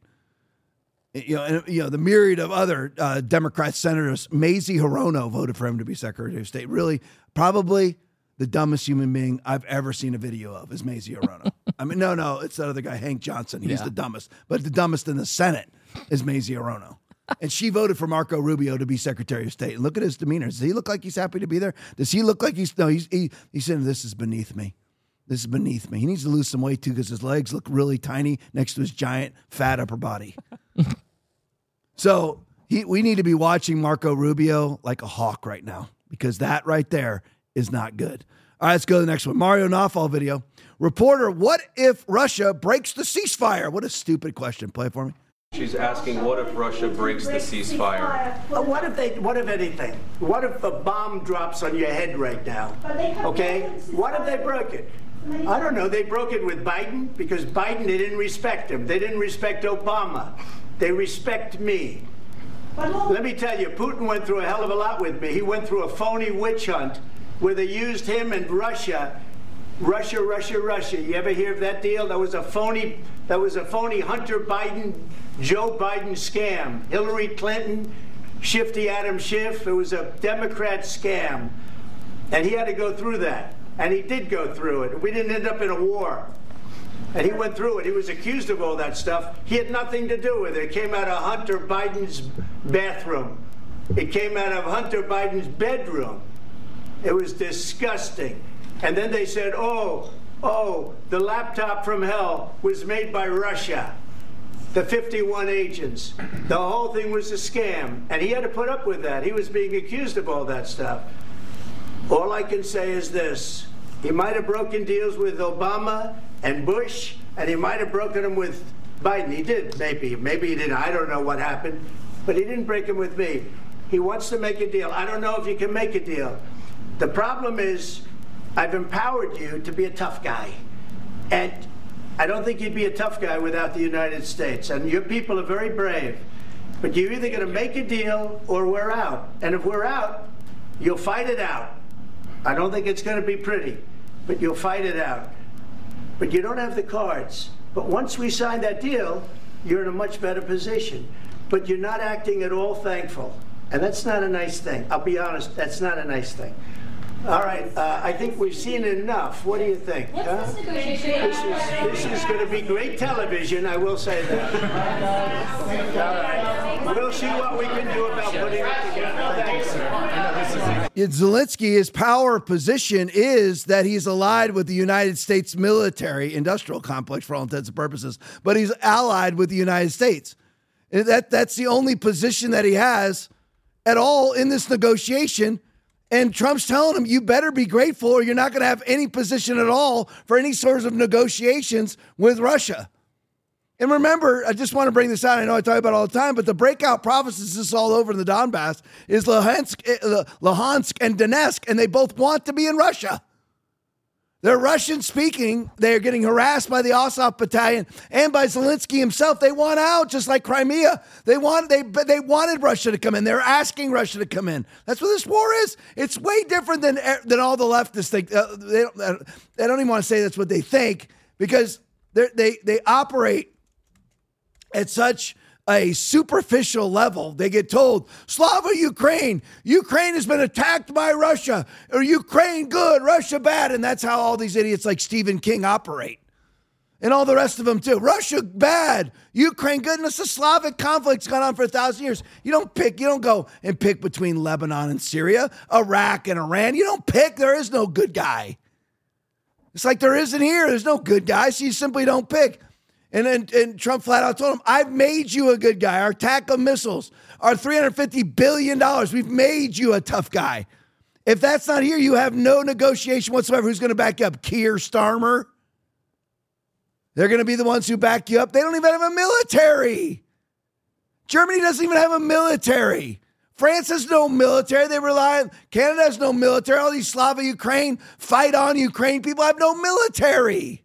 The myriad of other Democrat senators, Mazie Hirono voted for him to be Secretary of State. Really, probably the dumbest human being I've ever seen a video of is Mazie Hirono. I mean, no, it's that other guy, Hank Johnson. He's the dumbest. But the dumbest in the Senate is Mazie Hirono. And she voted for Marco Rubio to be Secretary of State. And look at his demeanor. Does he look like he's happy to be there? Does he look like he's saying, this is beneath me. This is beneath me. He needs to lose some weight too, because his legs look really tiny next to his giant, fat upper body. So we need to be watching Marco Rubio like a hawk right now, because that right there is not good. All right, let's go to the next one. Mario Nawfal video. Reporter, what if Russia breaks the ceasefire? What a stupid question. Play it for me. She's asking, what if Russia breaks the ceasefire? What if anything? What if a bomb drops on your head right now? Okay? What if they broke it? I don't know. They broke it with Biden because Biden, they didn't respect him. They didn't respect Obama. They respect me. Let me tell you, Putin went through a hell of a lot with me. He went through a phony witch hunt where they used him and Russia. Russia. You ever hear of that deal? That was a phony Hunter Biden, Joe Biden scam. Hillary Clinton, Shifty Adam Schiff. It was a Democrat scam. And he had to go through that. And he did go through it. We didn't end up in a war. And he went through it. He was accused of all that stuff. He had nothing to do with it. It came out of Hunter Biden's bathroom. It came out of Hunter Biden's bedroom. It was disgusting. And then they said, oh, the laptop from hell was made by Russia. The 51 agents. The whole thing was a scam. And he had to put up with that. He was being accused of all that stuff. All I can say is this. He might have broken deals with Obama and Bush, and he might have broken them with Biden. He did, maybe. Maybe he didn't. I don't know what happened. But he didn't break them with me. He wants to make a deal. I don't know if you can make a deal. The problem is, I've empowered you to be a tough guy. And I don't think you'd be a tough guy without the United States. And your people are very brave. But you're either going to make a deal or we're out. And if we're out, you'll fight it out. I don't think it's going to be pretty, but you'll fight it out. But you don't have the cards. But once we sign that deal, you're in a much better position. But you're not acting at all thankful. And that's not a nice thing. I'll be honest, that's not a nice thing. All right, I think we've seen enough. What do you think? What's this negotiation? This is going to be great television, I will say that. All right. We'll see what we can do about putting it together. Thanks, sir. Zelensky's power position is that he's allied with the United States military industrial complex for all intents and purposes, but he's allied with the United States. And that's the only position that he has at all in this negotiation. And Trump's telling him, you better be grateful or you're not going to have any position at all for any sorts of negotiations with Russia. And remember, I just want to bring this out. I know I talk about it all the time, but the breakout provinces, this is all over in the Donbass, is Luhansk and Donetsk, and they both want to be in Russia. They're Russian speaking. They're getting harassed by the Azov battalion and by Zelensky himself. They want out, just like Crimea. They wanted Russia to come in. They're asking Russia to come in. That's what this war is. It's way different than all the leftists think. They don't even want to say that's what they think, because they operate at such a superficial level. They get told, Slava Ukraine has been attacked by Russia, or Ukraine good, Russia bad. And that's how all these idiots like Stephen King operate. And all the rest of them too. Russia bad, Ukraine good. And it's a Slavic conflict's gone on for 1,000 years. You don't go and pick between Lebanon and Syria, Iraq and Iran. You don't pick. There is no good guy. It's like there isn't here. There's no good guy. So you simply don't pick. And Trump flat out told him, I've made you a good guy. Our TACAM missiles, our $350 billion, we've made you a tough guy. If that's not here, you have no negotiation whatsoever. Who's going to back you up? Keir Starmer? They're going to be the ones who back you up. They don't even have a military. Germany doesn't even have a military. France has no military. They rely on, Canada has no military. All these Slava Ukraine, fight on Ukraine people have no military.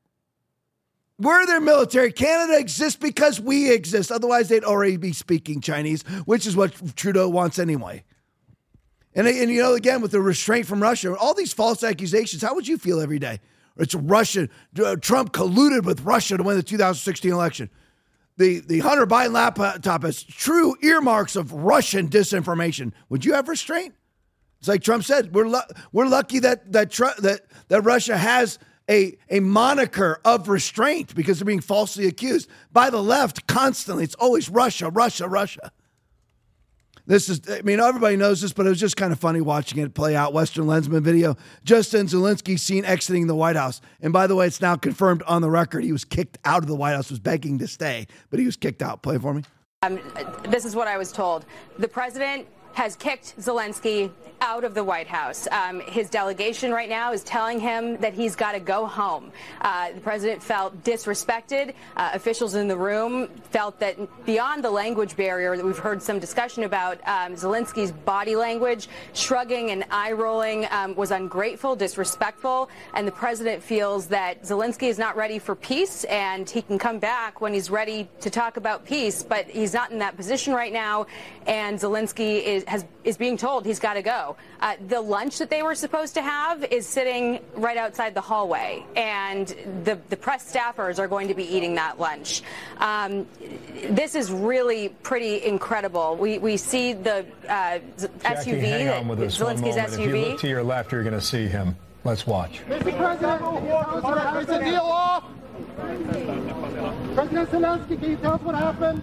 We're their military. Canada exists because we exist. Otherwise, they'd already be speaking Chinese, which is what Trudeau wants anyway. And you know, again, with the restraint from Russia, all these false accusations, how would you feel every day? It's Russia. Trump colluded with Russia to win the 2016 election. The Hunter Biden laptop has true earmarks of Russian disinformation. Would you have restraint? It's like Trump said, we're lucky that Russia has a moniker of restraint because they're being falsely accused by the left constantly. It's always Russia, Russia, Russia. This is, I mean, everybody knows this, but it was just kind of funny watching it play out. Western Lensman video. Justin Zelensky seen exiting the White House. And by the way, it's now confirmed on the record. He was kicked out of the White House, was begging to stay, but he was kicked out. Play it for me. This is what I was told. The president has kicked Zelensky out of the White House. His delegation right now is telling him that he's got to go home. The president felt disrespected. Officials in the room felt that beyond the language barrier that we've heard some discussion about, Zelensky's body language, shrugging and eye rolling, was ungrateful, disrespectful, and the president feels that Zelensky is not ready for peace, and he can come back when he's ready to talk about peace, but he's not in that position right now, and Zelensky is being told he's got to go. The lunch that they were supposed to have is sitting right outside the hallway, and the press staffers are going to be eating that lunch. This is really pretty incredible. We see the Jackie, SUV, hang on with us Zelensky's one moment. SUV. If you look to your left, you're going to see him. Let's watch. Mr. President, is the deal off? President Zelensky, can you tell us what happened?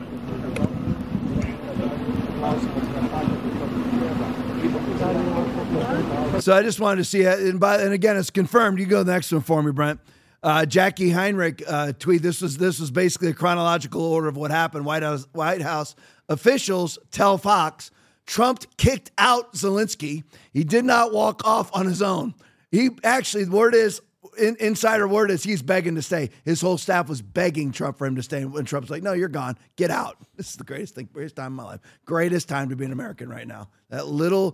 So I just wanted to see it, and again, it's confirmed. You go to the next one for me, Brent. Jackie Heinrich tweet. This was basically a chronological order of what happened. White House officials tell Fox Trump kicked out Zelensky. He did not walk off on his own. He actually, the word is, insider word is he's begging to stay. His whole staff was begging Trump for him to stay. And Trump's like, no, you're gone. Get out. This is the greatest time of my life. Greatest time to be an American right now. That little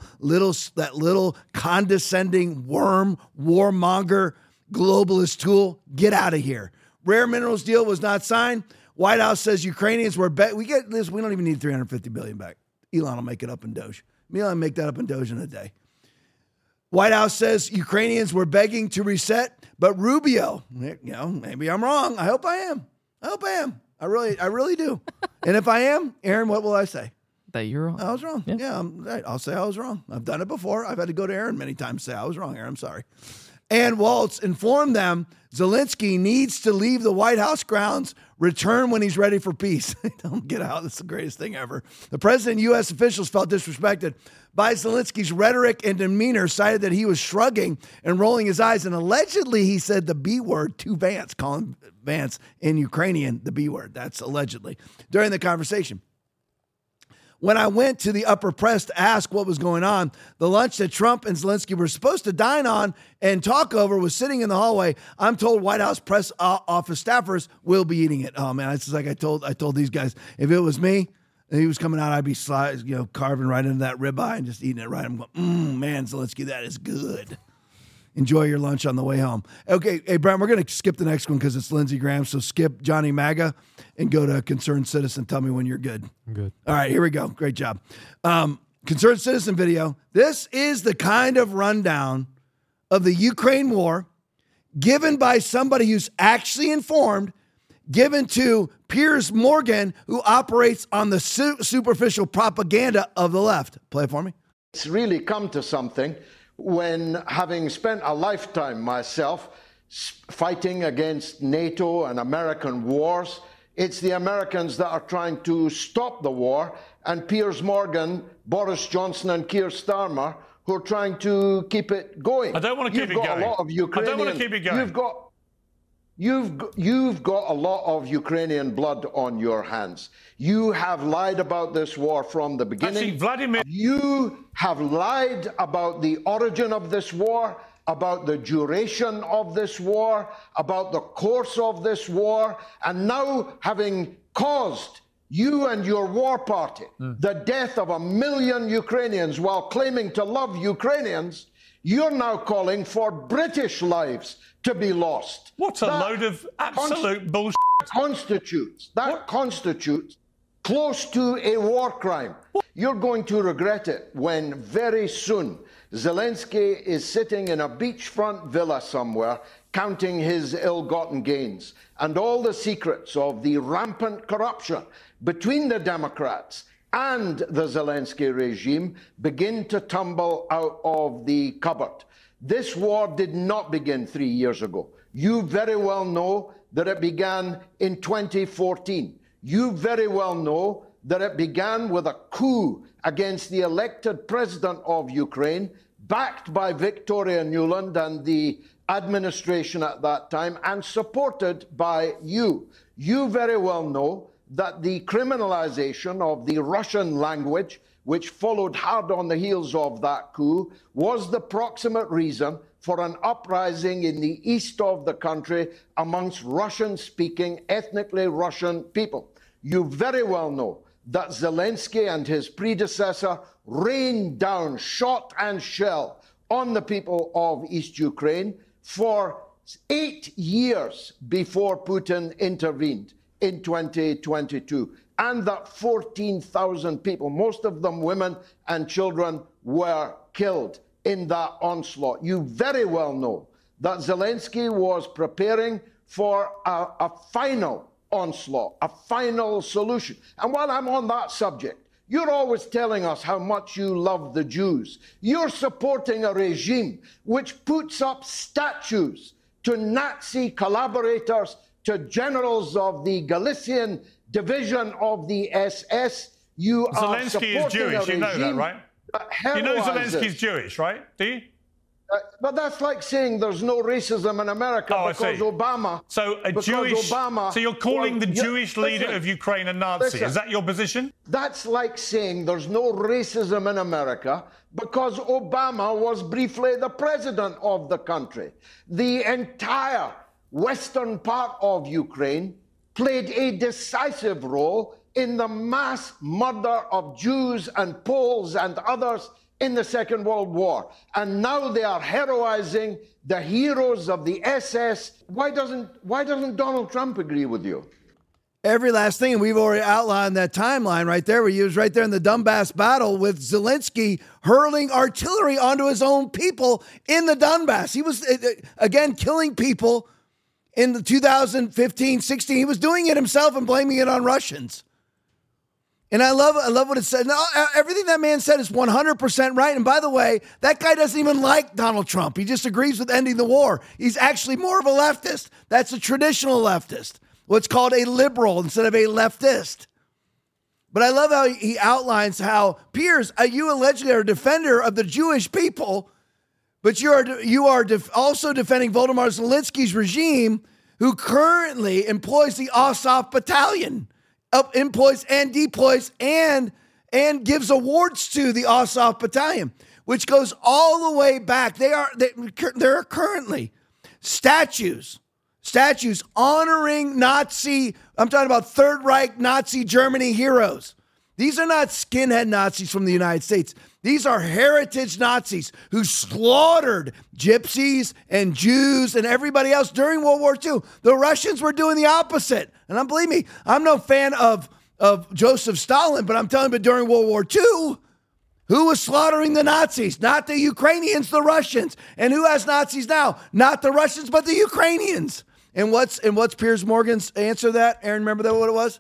condescending worm, warmonger, globalist tool. Get out of here. Rare minerals deal was not signed. White House says Ukrainians were we get this. We don't even need $350 billion back. Elon will make it up in Doge. Elon will make that up in Doge in a day. White House says Ukrainians were begging to reset, but Rubio, maybe I'm wrong. I hope I am. I really do. And if I am, Aaron, what will I say? That you're wrong. I was wrong. Yeah, I'm right. I'll say I was wrong. I've done it before. I've had to go to Aaron many times to say I was wrong, Aaron. I'm sorry. And Waltz informed them Zelensky needs to leave the White House grounds, return when he's ready for peace. Don't get out. That's the greatest thing ever. The president and U.S. officials felt disrespected by Zelensky's rhetoric and demeanor, cited that he was shrugging and rolling his eyes, and allegedly he said the B word to Vance, calling Vance in Ukrainian the B word. That's allegedly. During the conversation. When I went to the upper press to ask what was going on, the lunch that Trump and Zelensky were supposed to dine on and talk over was sitting in the hallway. I'm told White House press office staffers will be eating it. Oh man, it's like I told these guys, if it was me and he was coming out, I'd be carving right into that ribeye and just eating it right. I'm going, man, Zelensky, that is good. Enjoy your lunch on the way home. Okay, hey, Brent, we're going to skip the next one because it's Lindsey Graham. So skip Johnny MAGA and go to Concerned Citizen. Tell me when you're good. I'm good. All right, here we go. Great job. Concerned Citizen video. This is the kind of rundown of the Ukraine war given by somebody who's actually informed, given to Piers Morgan, who operates on the superficial propaganda of the left. Play it for me. It's really come to something when, having spent a lifetime myself fighting against NATO and American wars, it's the Americans that are trying to stop the war, and Piers Morgan, Boris Johnson and Keir Starmer who are trying to keep it going. I don't want to keep it going. A lot of Ukrainian, I don't want to keep it going. You've got a lot of Ukrainian blood on your hands. You have lied about this war from the beginning. Actually, Vladimir, you have lied about the origin of this war, about the duration of this war, about the course of this war, and now having caused you and your war party the death of 1 million Ukrainians while claiming to love Ukrainians, you're now calling for British lives to be lost. What a load of absolute bullshit. That constitutes close to a war crime. You're going to regret it when very soon Zelensky is sitting in a beachfront villa somewhere counting his ill-gotten gains, and all the secrets of the rampant corruption between the Democrats and the Zelensky regime begin to tumble out of the cupboard. This war did not begin 3 years ago. You very well know that it began in 2014. You very well know that it began with a coup against the elected president of Ukraine, backed by Victoria Nuland and the administration at that time, and supported by you. You very well know that the criminalization of the Russian language, which followed hard on the heels of that coup, was the proximate reason for an uprising in the east of the country amongst Russian-speaking, ethnically Russian people. You very well know that Zelensky and his predecessor rained down shot and shell on the people of East Ukraine for 8 years before Putin intervened in 2022, and that 14,000 people, most of them women and children, were killed in that onslaught. You very well know that Zelensky was preparing for a final onslaught, a final solution. And while I'm on that subject, you're always telling us how much you love the Jews. You're supporting a regime which puts up statues to Nazi collaborators, to generals of the Galician division of the SS. You are Zelensky is Jewish, you know that, right? You know Zelensky's Jewish, right? Do you? But that's like saying there's no racism in America because Obama. So so you're calling the Jewish leader of Ukraine a Nazi? Is that your position? That's like saying there's no racism in America because Obama was briefly the president of the country. The entire western part of Ukraine played a decisive role in the mass murder of Jews and Poles and others in the Second World War. And now they are heroizing the heroes of the SS. Why doesn't Donald Trump agree with you? Every last thing, and we've already outlined that timeline right there, where he was right there in the Donbass battle with Zelensky hurling artillery onto his own people in the Donbass. He was, again, killing people in the 2015-16. He was doing it himself and blaming it on Russians. And I love what it said. No, everything that man said is 100% right. And by the way, that guy doesn't even like Donald Trump. He just agrees with ending the war. He's actually more of a leftist. That's a traditional leftist. What's called a liberal instead of a leftist. But I love how he outlines how, Piers, you allegedly are a defender of the Jewish people, but you are also defending Volodymyr Zelensky's regime, who currently employs the Azov battalion. Employs and deploys and gives awards to the Azov battalion, which goes all the way back. There are currently statues honoring Nazi, I'm talking about Third Reich Nazi Germany heroes. These are not skinhead Nazis from the United States. These are heritage Nazis who slaughtered gypsies and Jews and everybody else during World War II. The Russians were doing the opposite. And believe me, I'm no fan of Joseph Stalin, but I'm telling you, during World War II, who was slaughtering the Nazis? Not the Ukrainians, the Russians. And who has Nazis now? Not the Russians, but the Ukrainians. And what's Piers Morgan's answer to that? Aaron, remember that what it was?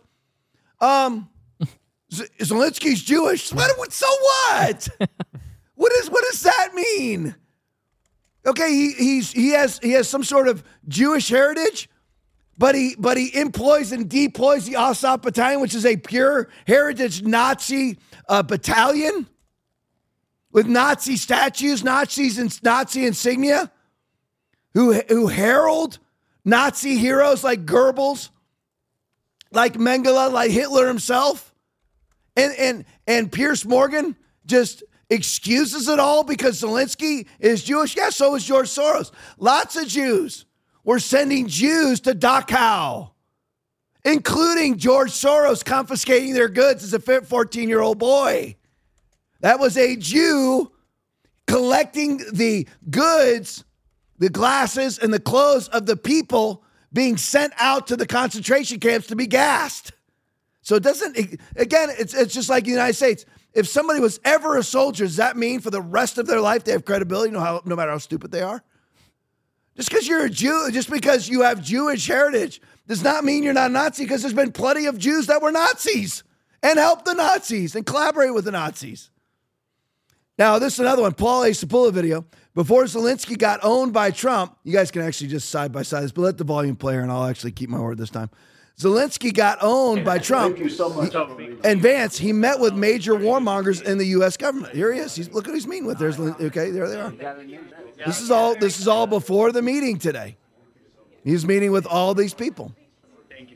Zelensky's Jewish. So what? What does that mean? Okay, he has some sort of Jewish heritage, but he employs and deploys the Azov battalion, which is a pure heritage Nazi battalion with Nazi statues, Nazis and Nazi insignia, who herald Nazi heroes like Goebbels, like Mengele, like Hitler himself. And Piers Morgan just excuses it all because Zelensky is Jewish. Yeah, so is George Soros. Lots of Jews were sending Jews to Dachau, including George Soros confiscating their goods as a 14-year-old boy. That was a Jew collecting the goods, the glasses, and the clothes of the people being sent out to the concentration camps to be gassed. So it doesn't, again, it's just like the United States. If somebody was ever a soldier, does that mean for the rest of their life they have credibility, no matter how stupid they are? Just because you're a Jew, just because you have Jewish heritage, does not mean you're not a Nazi, because there's been plenty of Jews that were Nazis and helped the Nazis and collaborate with the Nazis. Now, this is another one, Paul A. Sapula video. Before Zelensky got owned by Trump, you guys can actually just side by side this, but let the volume play, and I'll actually keep my word this time. Zelensky got owned by Trump. Thank you so much. And Vance, he met with major warmongers in the U.S. government. Here he is. Look what he's meeting with. There's okay. There they are. This is all before the meeting today. He's meeting with all these people.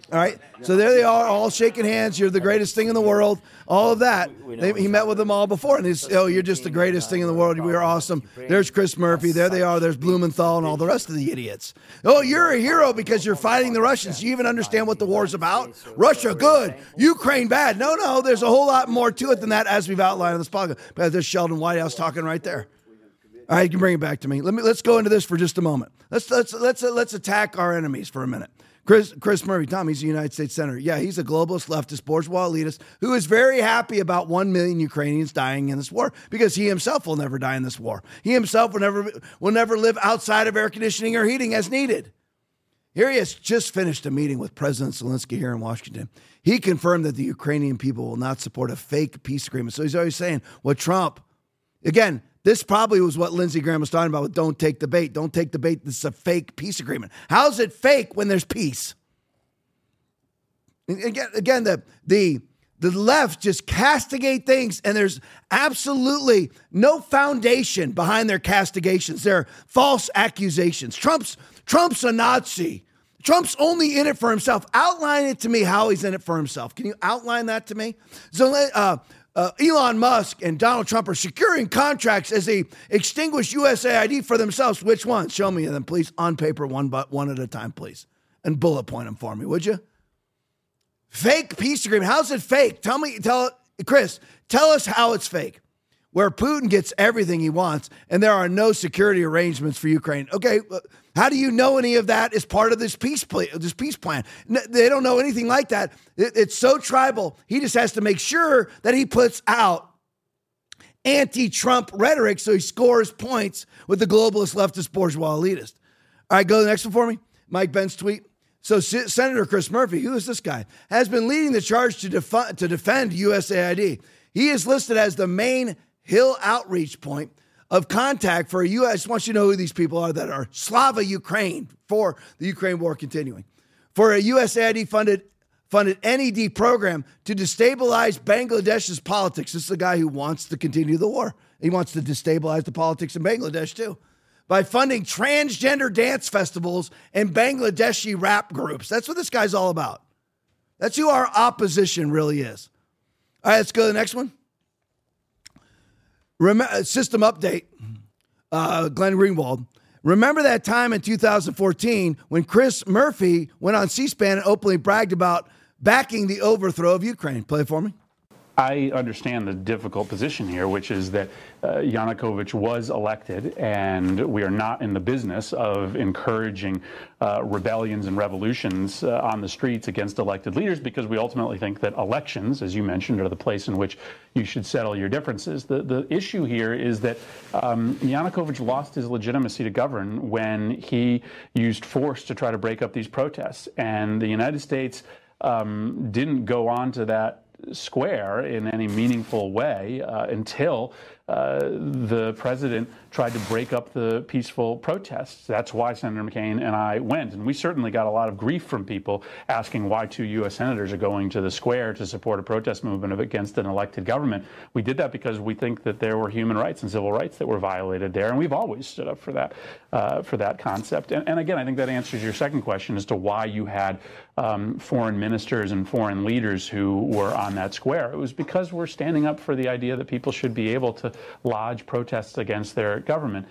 All right. So there they are, all shaking hands. You're the greatest thing in the world. All of that. He met with them all before. And he's, you're just the greatest thing in the world. We are awesome. There's Chris Murphy. There they are. There's Blumenthal and all the rest of the idiots. Oh, you're a hero because you're fighting the Russians. You even understand what the war's about? Russia, good. Ukraine, bad. No. There's a whole lot more to it than that, as we've outlined in this podcast. But there's Sheldon Whitehouse talking right there. All right, you can bring it back to me. Let's go into this for just a moment. Let's attack our enemies for a minute. Chris Murphy, Tom, he's a United States Senator. Yeah, he's a globalist, leftist, bourgeois elitist who is very happy about 1 million Ukrainians dying in this war because he himself will never die in this war. He himself will never live outside of air conditioning or heating as needed. Here he has just finished a meeting with President Zelensky here in Washington. He confirmed that the Ukrainian people will not support a fake peace agreement. So he's always saying, well, Trump, again, this probably was what Lindsey Graham was talking about with don't take the bait. Don't take the bait. This is a fake peace agreement. How's it fake when there's peace? Again, the left just castigate things, and there's absolutely no foundation behind their castigations. They're false accusations. Trump's a Nazi. Trump's only in it for himself. Outline it to me how he's in it for himself. Can you outline that to me? Elon Musk and Donald Trump are securing contracts as they extinguish USAID for themselves. Which ones? Show me them, please. On paper, one at a time, please. And bullet point them for me, would you? Fake peace agreement. How's it fake? Chris, tell us how it's fake. Where Putin gets everything he wants and there are no security arrangements for Ukraine. Okay, how do you know any of that is part of this peace plan? They don't know anything like that. It's so tribal. He just has to make sure that he puts out anti-Trump rhetoric so he scores points with the globalist, leftist, bourgeois elitist. All right, go to the next one for me. Mike Ben's tweet. So Senator Chris Murphy, who is this guy, has been leading the charge to defend USAID. He is listed as the main Hill outreach point of contact for a U.S. I just want you to know who these people are that are Slava Ukraine for the Ukraine war continuing. For a USAID funded NED program to destabilize Bangladesh's politics. This is the guy who wants to continue the war. He wants to destabilize the politics in Bangladesh too. By funding transgender dance festivals and Bangladeshi rap groups. That's what this guy's all about. That's who our opposition really is. All right, let's go to the next one. System update, Glenn Greenwald. Remember that time in 2014 when Chris Murphy went on C-SPAN and openly bragged about backing the overthrow of Ukraine? Play it for me. I understand the difficult position here, which is that Yanukovych was elected, and we are not in the business of encouraging rebellions and revolutions on the streets against elected leaders, because we ultimately think that elections, as you mentioned, are the place in which you should settle your differences. The issue here is that Yanukovych lost his legitimacy to govern when he used force to try to break up these protests, and the United States didn't go on to that square in any meaningful way until the president tried to break up the peaceful protests. That's why Senator McCain and I went. And we certainly got a lot of grief from people asking why 2 U.S. senators are going to the square to support a protest movement against an elected government. We did that because we think that there were human rights and civil rights that were violated there. And we've always stood up for that concept. And again, I think that answers your second question as to why you had foreign ministers and foreign leaders who were on that square. It was because we're standing up for the idea that people should be able to lodge protests against their government.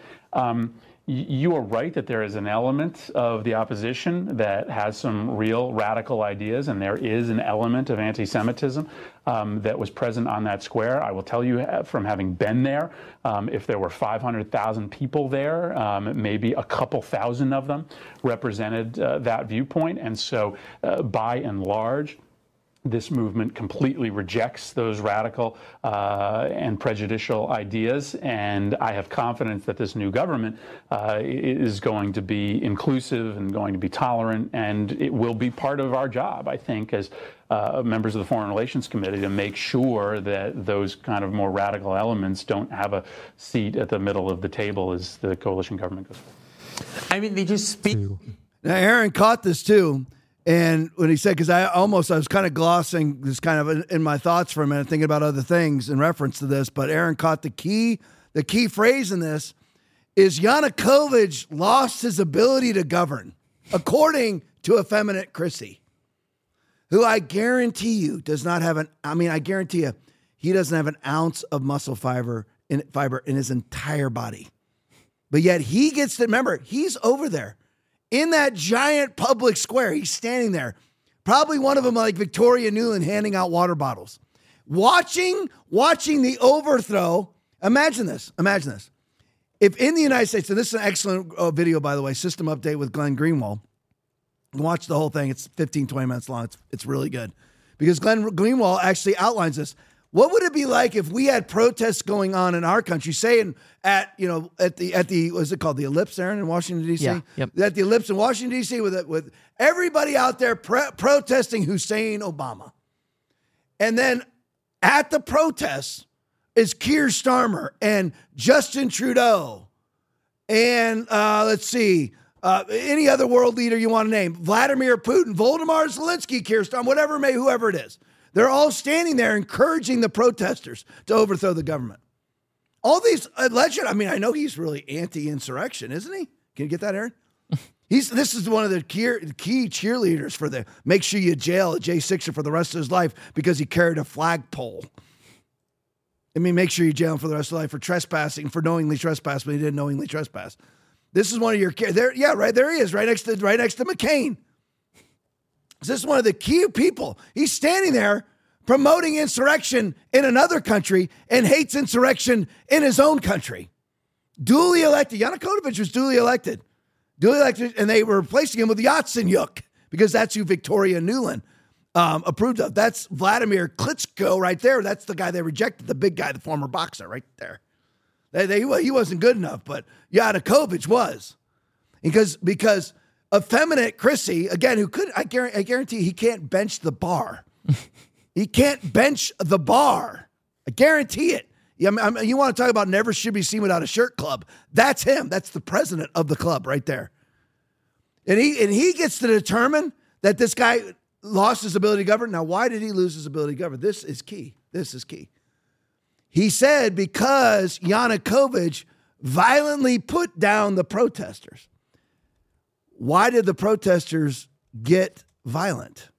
You are right that there is an element of the opposition that has some real radical ideas, and there is an element of anti-Semitism that was present on that square. I will tell you from having been there, if there were 500,000 people there, maybe a couple thousand of them represented that viewpoint. And so by and large, this movement completely rejects those radical and prejudicial ideas, and I have confidence that this new government is going to be inclusive and going to be tolerant, and it will be part of our job, I think, as members of the Foreign Relations Committee, to make sure that those kind of more radical elements don't have a seat at the middle of the table as the coalition government goes forward. I mean, they just speak. Now, Aaron caught this too. And when he said, because I was kind of glossing this kind of in my thoughts for a minute, thinking about other things in reference to this, but Aaron caught the key phrase in this is Yanukovych lost his ability to govern, according to effeminate Chrissy. who I guarantee you does not have I guarantee you, he doesn't have an ounce of muscle fiber in his entire body. But yet he gets to, remember, he's over there in that giant public square. He's standing there. Probably one of them like Victoria Nuland handing out water bottles. Watching the overthrow. Imagine this. If in the United States, and this is an excellent video, by the way, System Update with Glenn Greenwald. Watch the whole thing. It's 15, 20 minutes long. It's really good. Because Glenn Greenwald actually outlines this. What would it be like if we had protests going on in our country, say at the what's it called, the Ellipse, Aaron, in Washington, D.C.? Yeah, yep. At the Ellipse in Washington, D.C. with everybody out there protesting Hussein Obama. And then at the protests is Keir Starmer and Justin Trudeau and any other world leader you want to name, Vladimir Putin, Volodymyr Zelensky, Keir Starmer, whoever it is. They're all standing there encouraging the protesters to overthrow the government. All these alleged, I know he's really anti-insurrection, isn't he? Can you get that, Aaron? This is one of the key cheerleaders for the make sure you jail a J6er for the rest of his life because he carried a flagpole. Make sure you jail him for the rest of life for trespassing, for knowingly trespass, but he didn't knowingly trespass. This is one of your there he is, right next to McCain. This is one of the key people. He's standing there promoting insurrection in another country and hates insurrection in his own country. Duly elected. Yanukovych was duly elected, and they were replacing him with Yatsenyuk because that's who Victoria Nuland approved of. That's Vladimir Klitschko right there. That's the guy they rejected, the big guy, the former boxer right there. He wasn't good enough, but Yanukovych was. Because effeminate Chrissy, again, who could, I guarantee he can't bench the bar. He can't bench the bar. I guarantee it. You want to talk about never should be seen without a shirt club. That's him. That's the president of the club right there. And he gets to determine that this guy lost his ability to govern. Now, why did he lose his ability to govern? This is key. He said because Yanukovych violently put down the protesters. Why did the protesters get violent?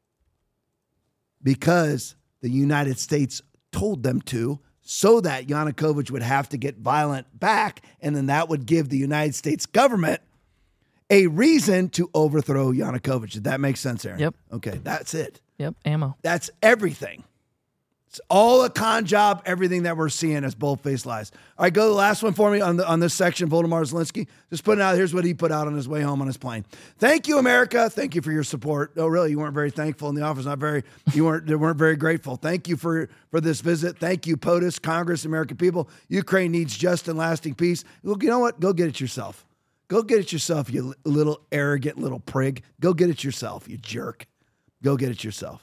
Because the United States told them to, so that Yanukovych would have to get violent back, and then that would give the United States government a reason to overthrow Yanukovych. Did that make sense, Aaron? Yep. Okay, that's it. Yep, ammo. That's everything. It's all a con job. Everything that we're seeing is bold-faced lies. All right, go to the last one for me on this section. Volodymyr Zelensky just putting out. Here's what he put out on his way home on his plane. Thank you, America. Thank you for your support. Oh, really? You weren't very thankful in the office. They weren't very grateful. Thank you for this visit. Thank you, POTUS, Congress, American people. Ukraine needs just and lasting peace. Look, you know what? Go get it yourself. Go get it yourself, you little arrogant little prig. Go get it yourself, you jerk. Go get it yourself.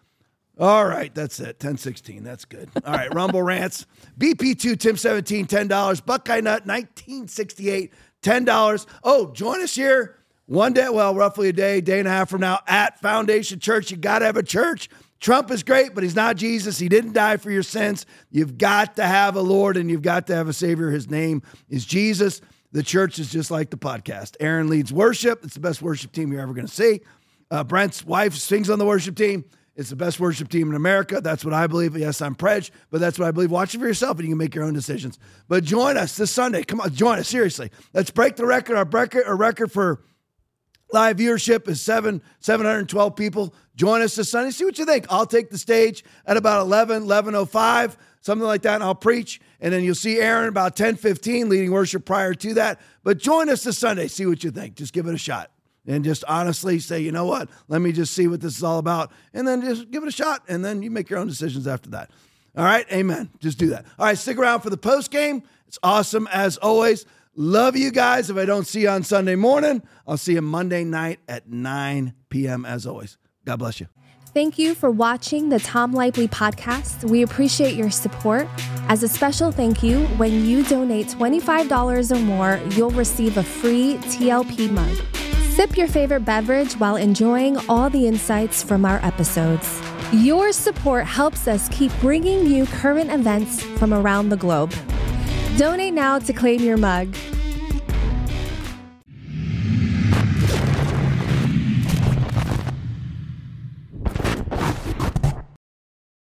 All right, that's it. 10-16. That's good. All right, Rumble Rants. BP2, Tim 17, $10. Buckeye Nut, 1968, $10. Oh, join us here one day, roughly a day and a half from now at Foundation Church. You got to have a church. Trump is great, but he's not Jesus. He didn't die for your sins. You've got to have a Lord and you've got to have a Savior. His name is Jesus. The church is just like the podcast. Aaron leads worship. It's the best worship team you're ever going to see. Brent's wife sings on the worship team. It's the best worship team in America. That's what I believe. Yes, I'm Predge, but that's what I believe. Watch it for yourself and you can make your own decisions. But join us this Sunday. Come on, join us. Seriously. Let's break the record. Our record for live viewership is 712 people. Join us this Sunday. See what you think. I'll take the stage at about 11:05, something like that, and I'll preach. And then you'll see Aaron about 10:15 leading worship prior to that. But join us this Sunday. See what you think. Just give it a shot. And just honestly say, you know what? Let me just see what this is all about. And then just give it a shot. And then you make your own decisions after that. All right? Amen. Just do that. All right, stick around for the post game. It's awesome as always. Love you guys. If I don't see you on Sunday morning, I'll see you Monday night at 9 p.m. as always. God bless you. Thank you for watching the Tom Lively podcast. We appreciate your support. As a special thank you, when you donate $25 or more, you'll receive a free TLP mug. Sip your favorite beverage while enjoying all the insights from our episodes. Your support helps us keep bringing you current events from around the globe. Donate now to claim your mug.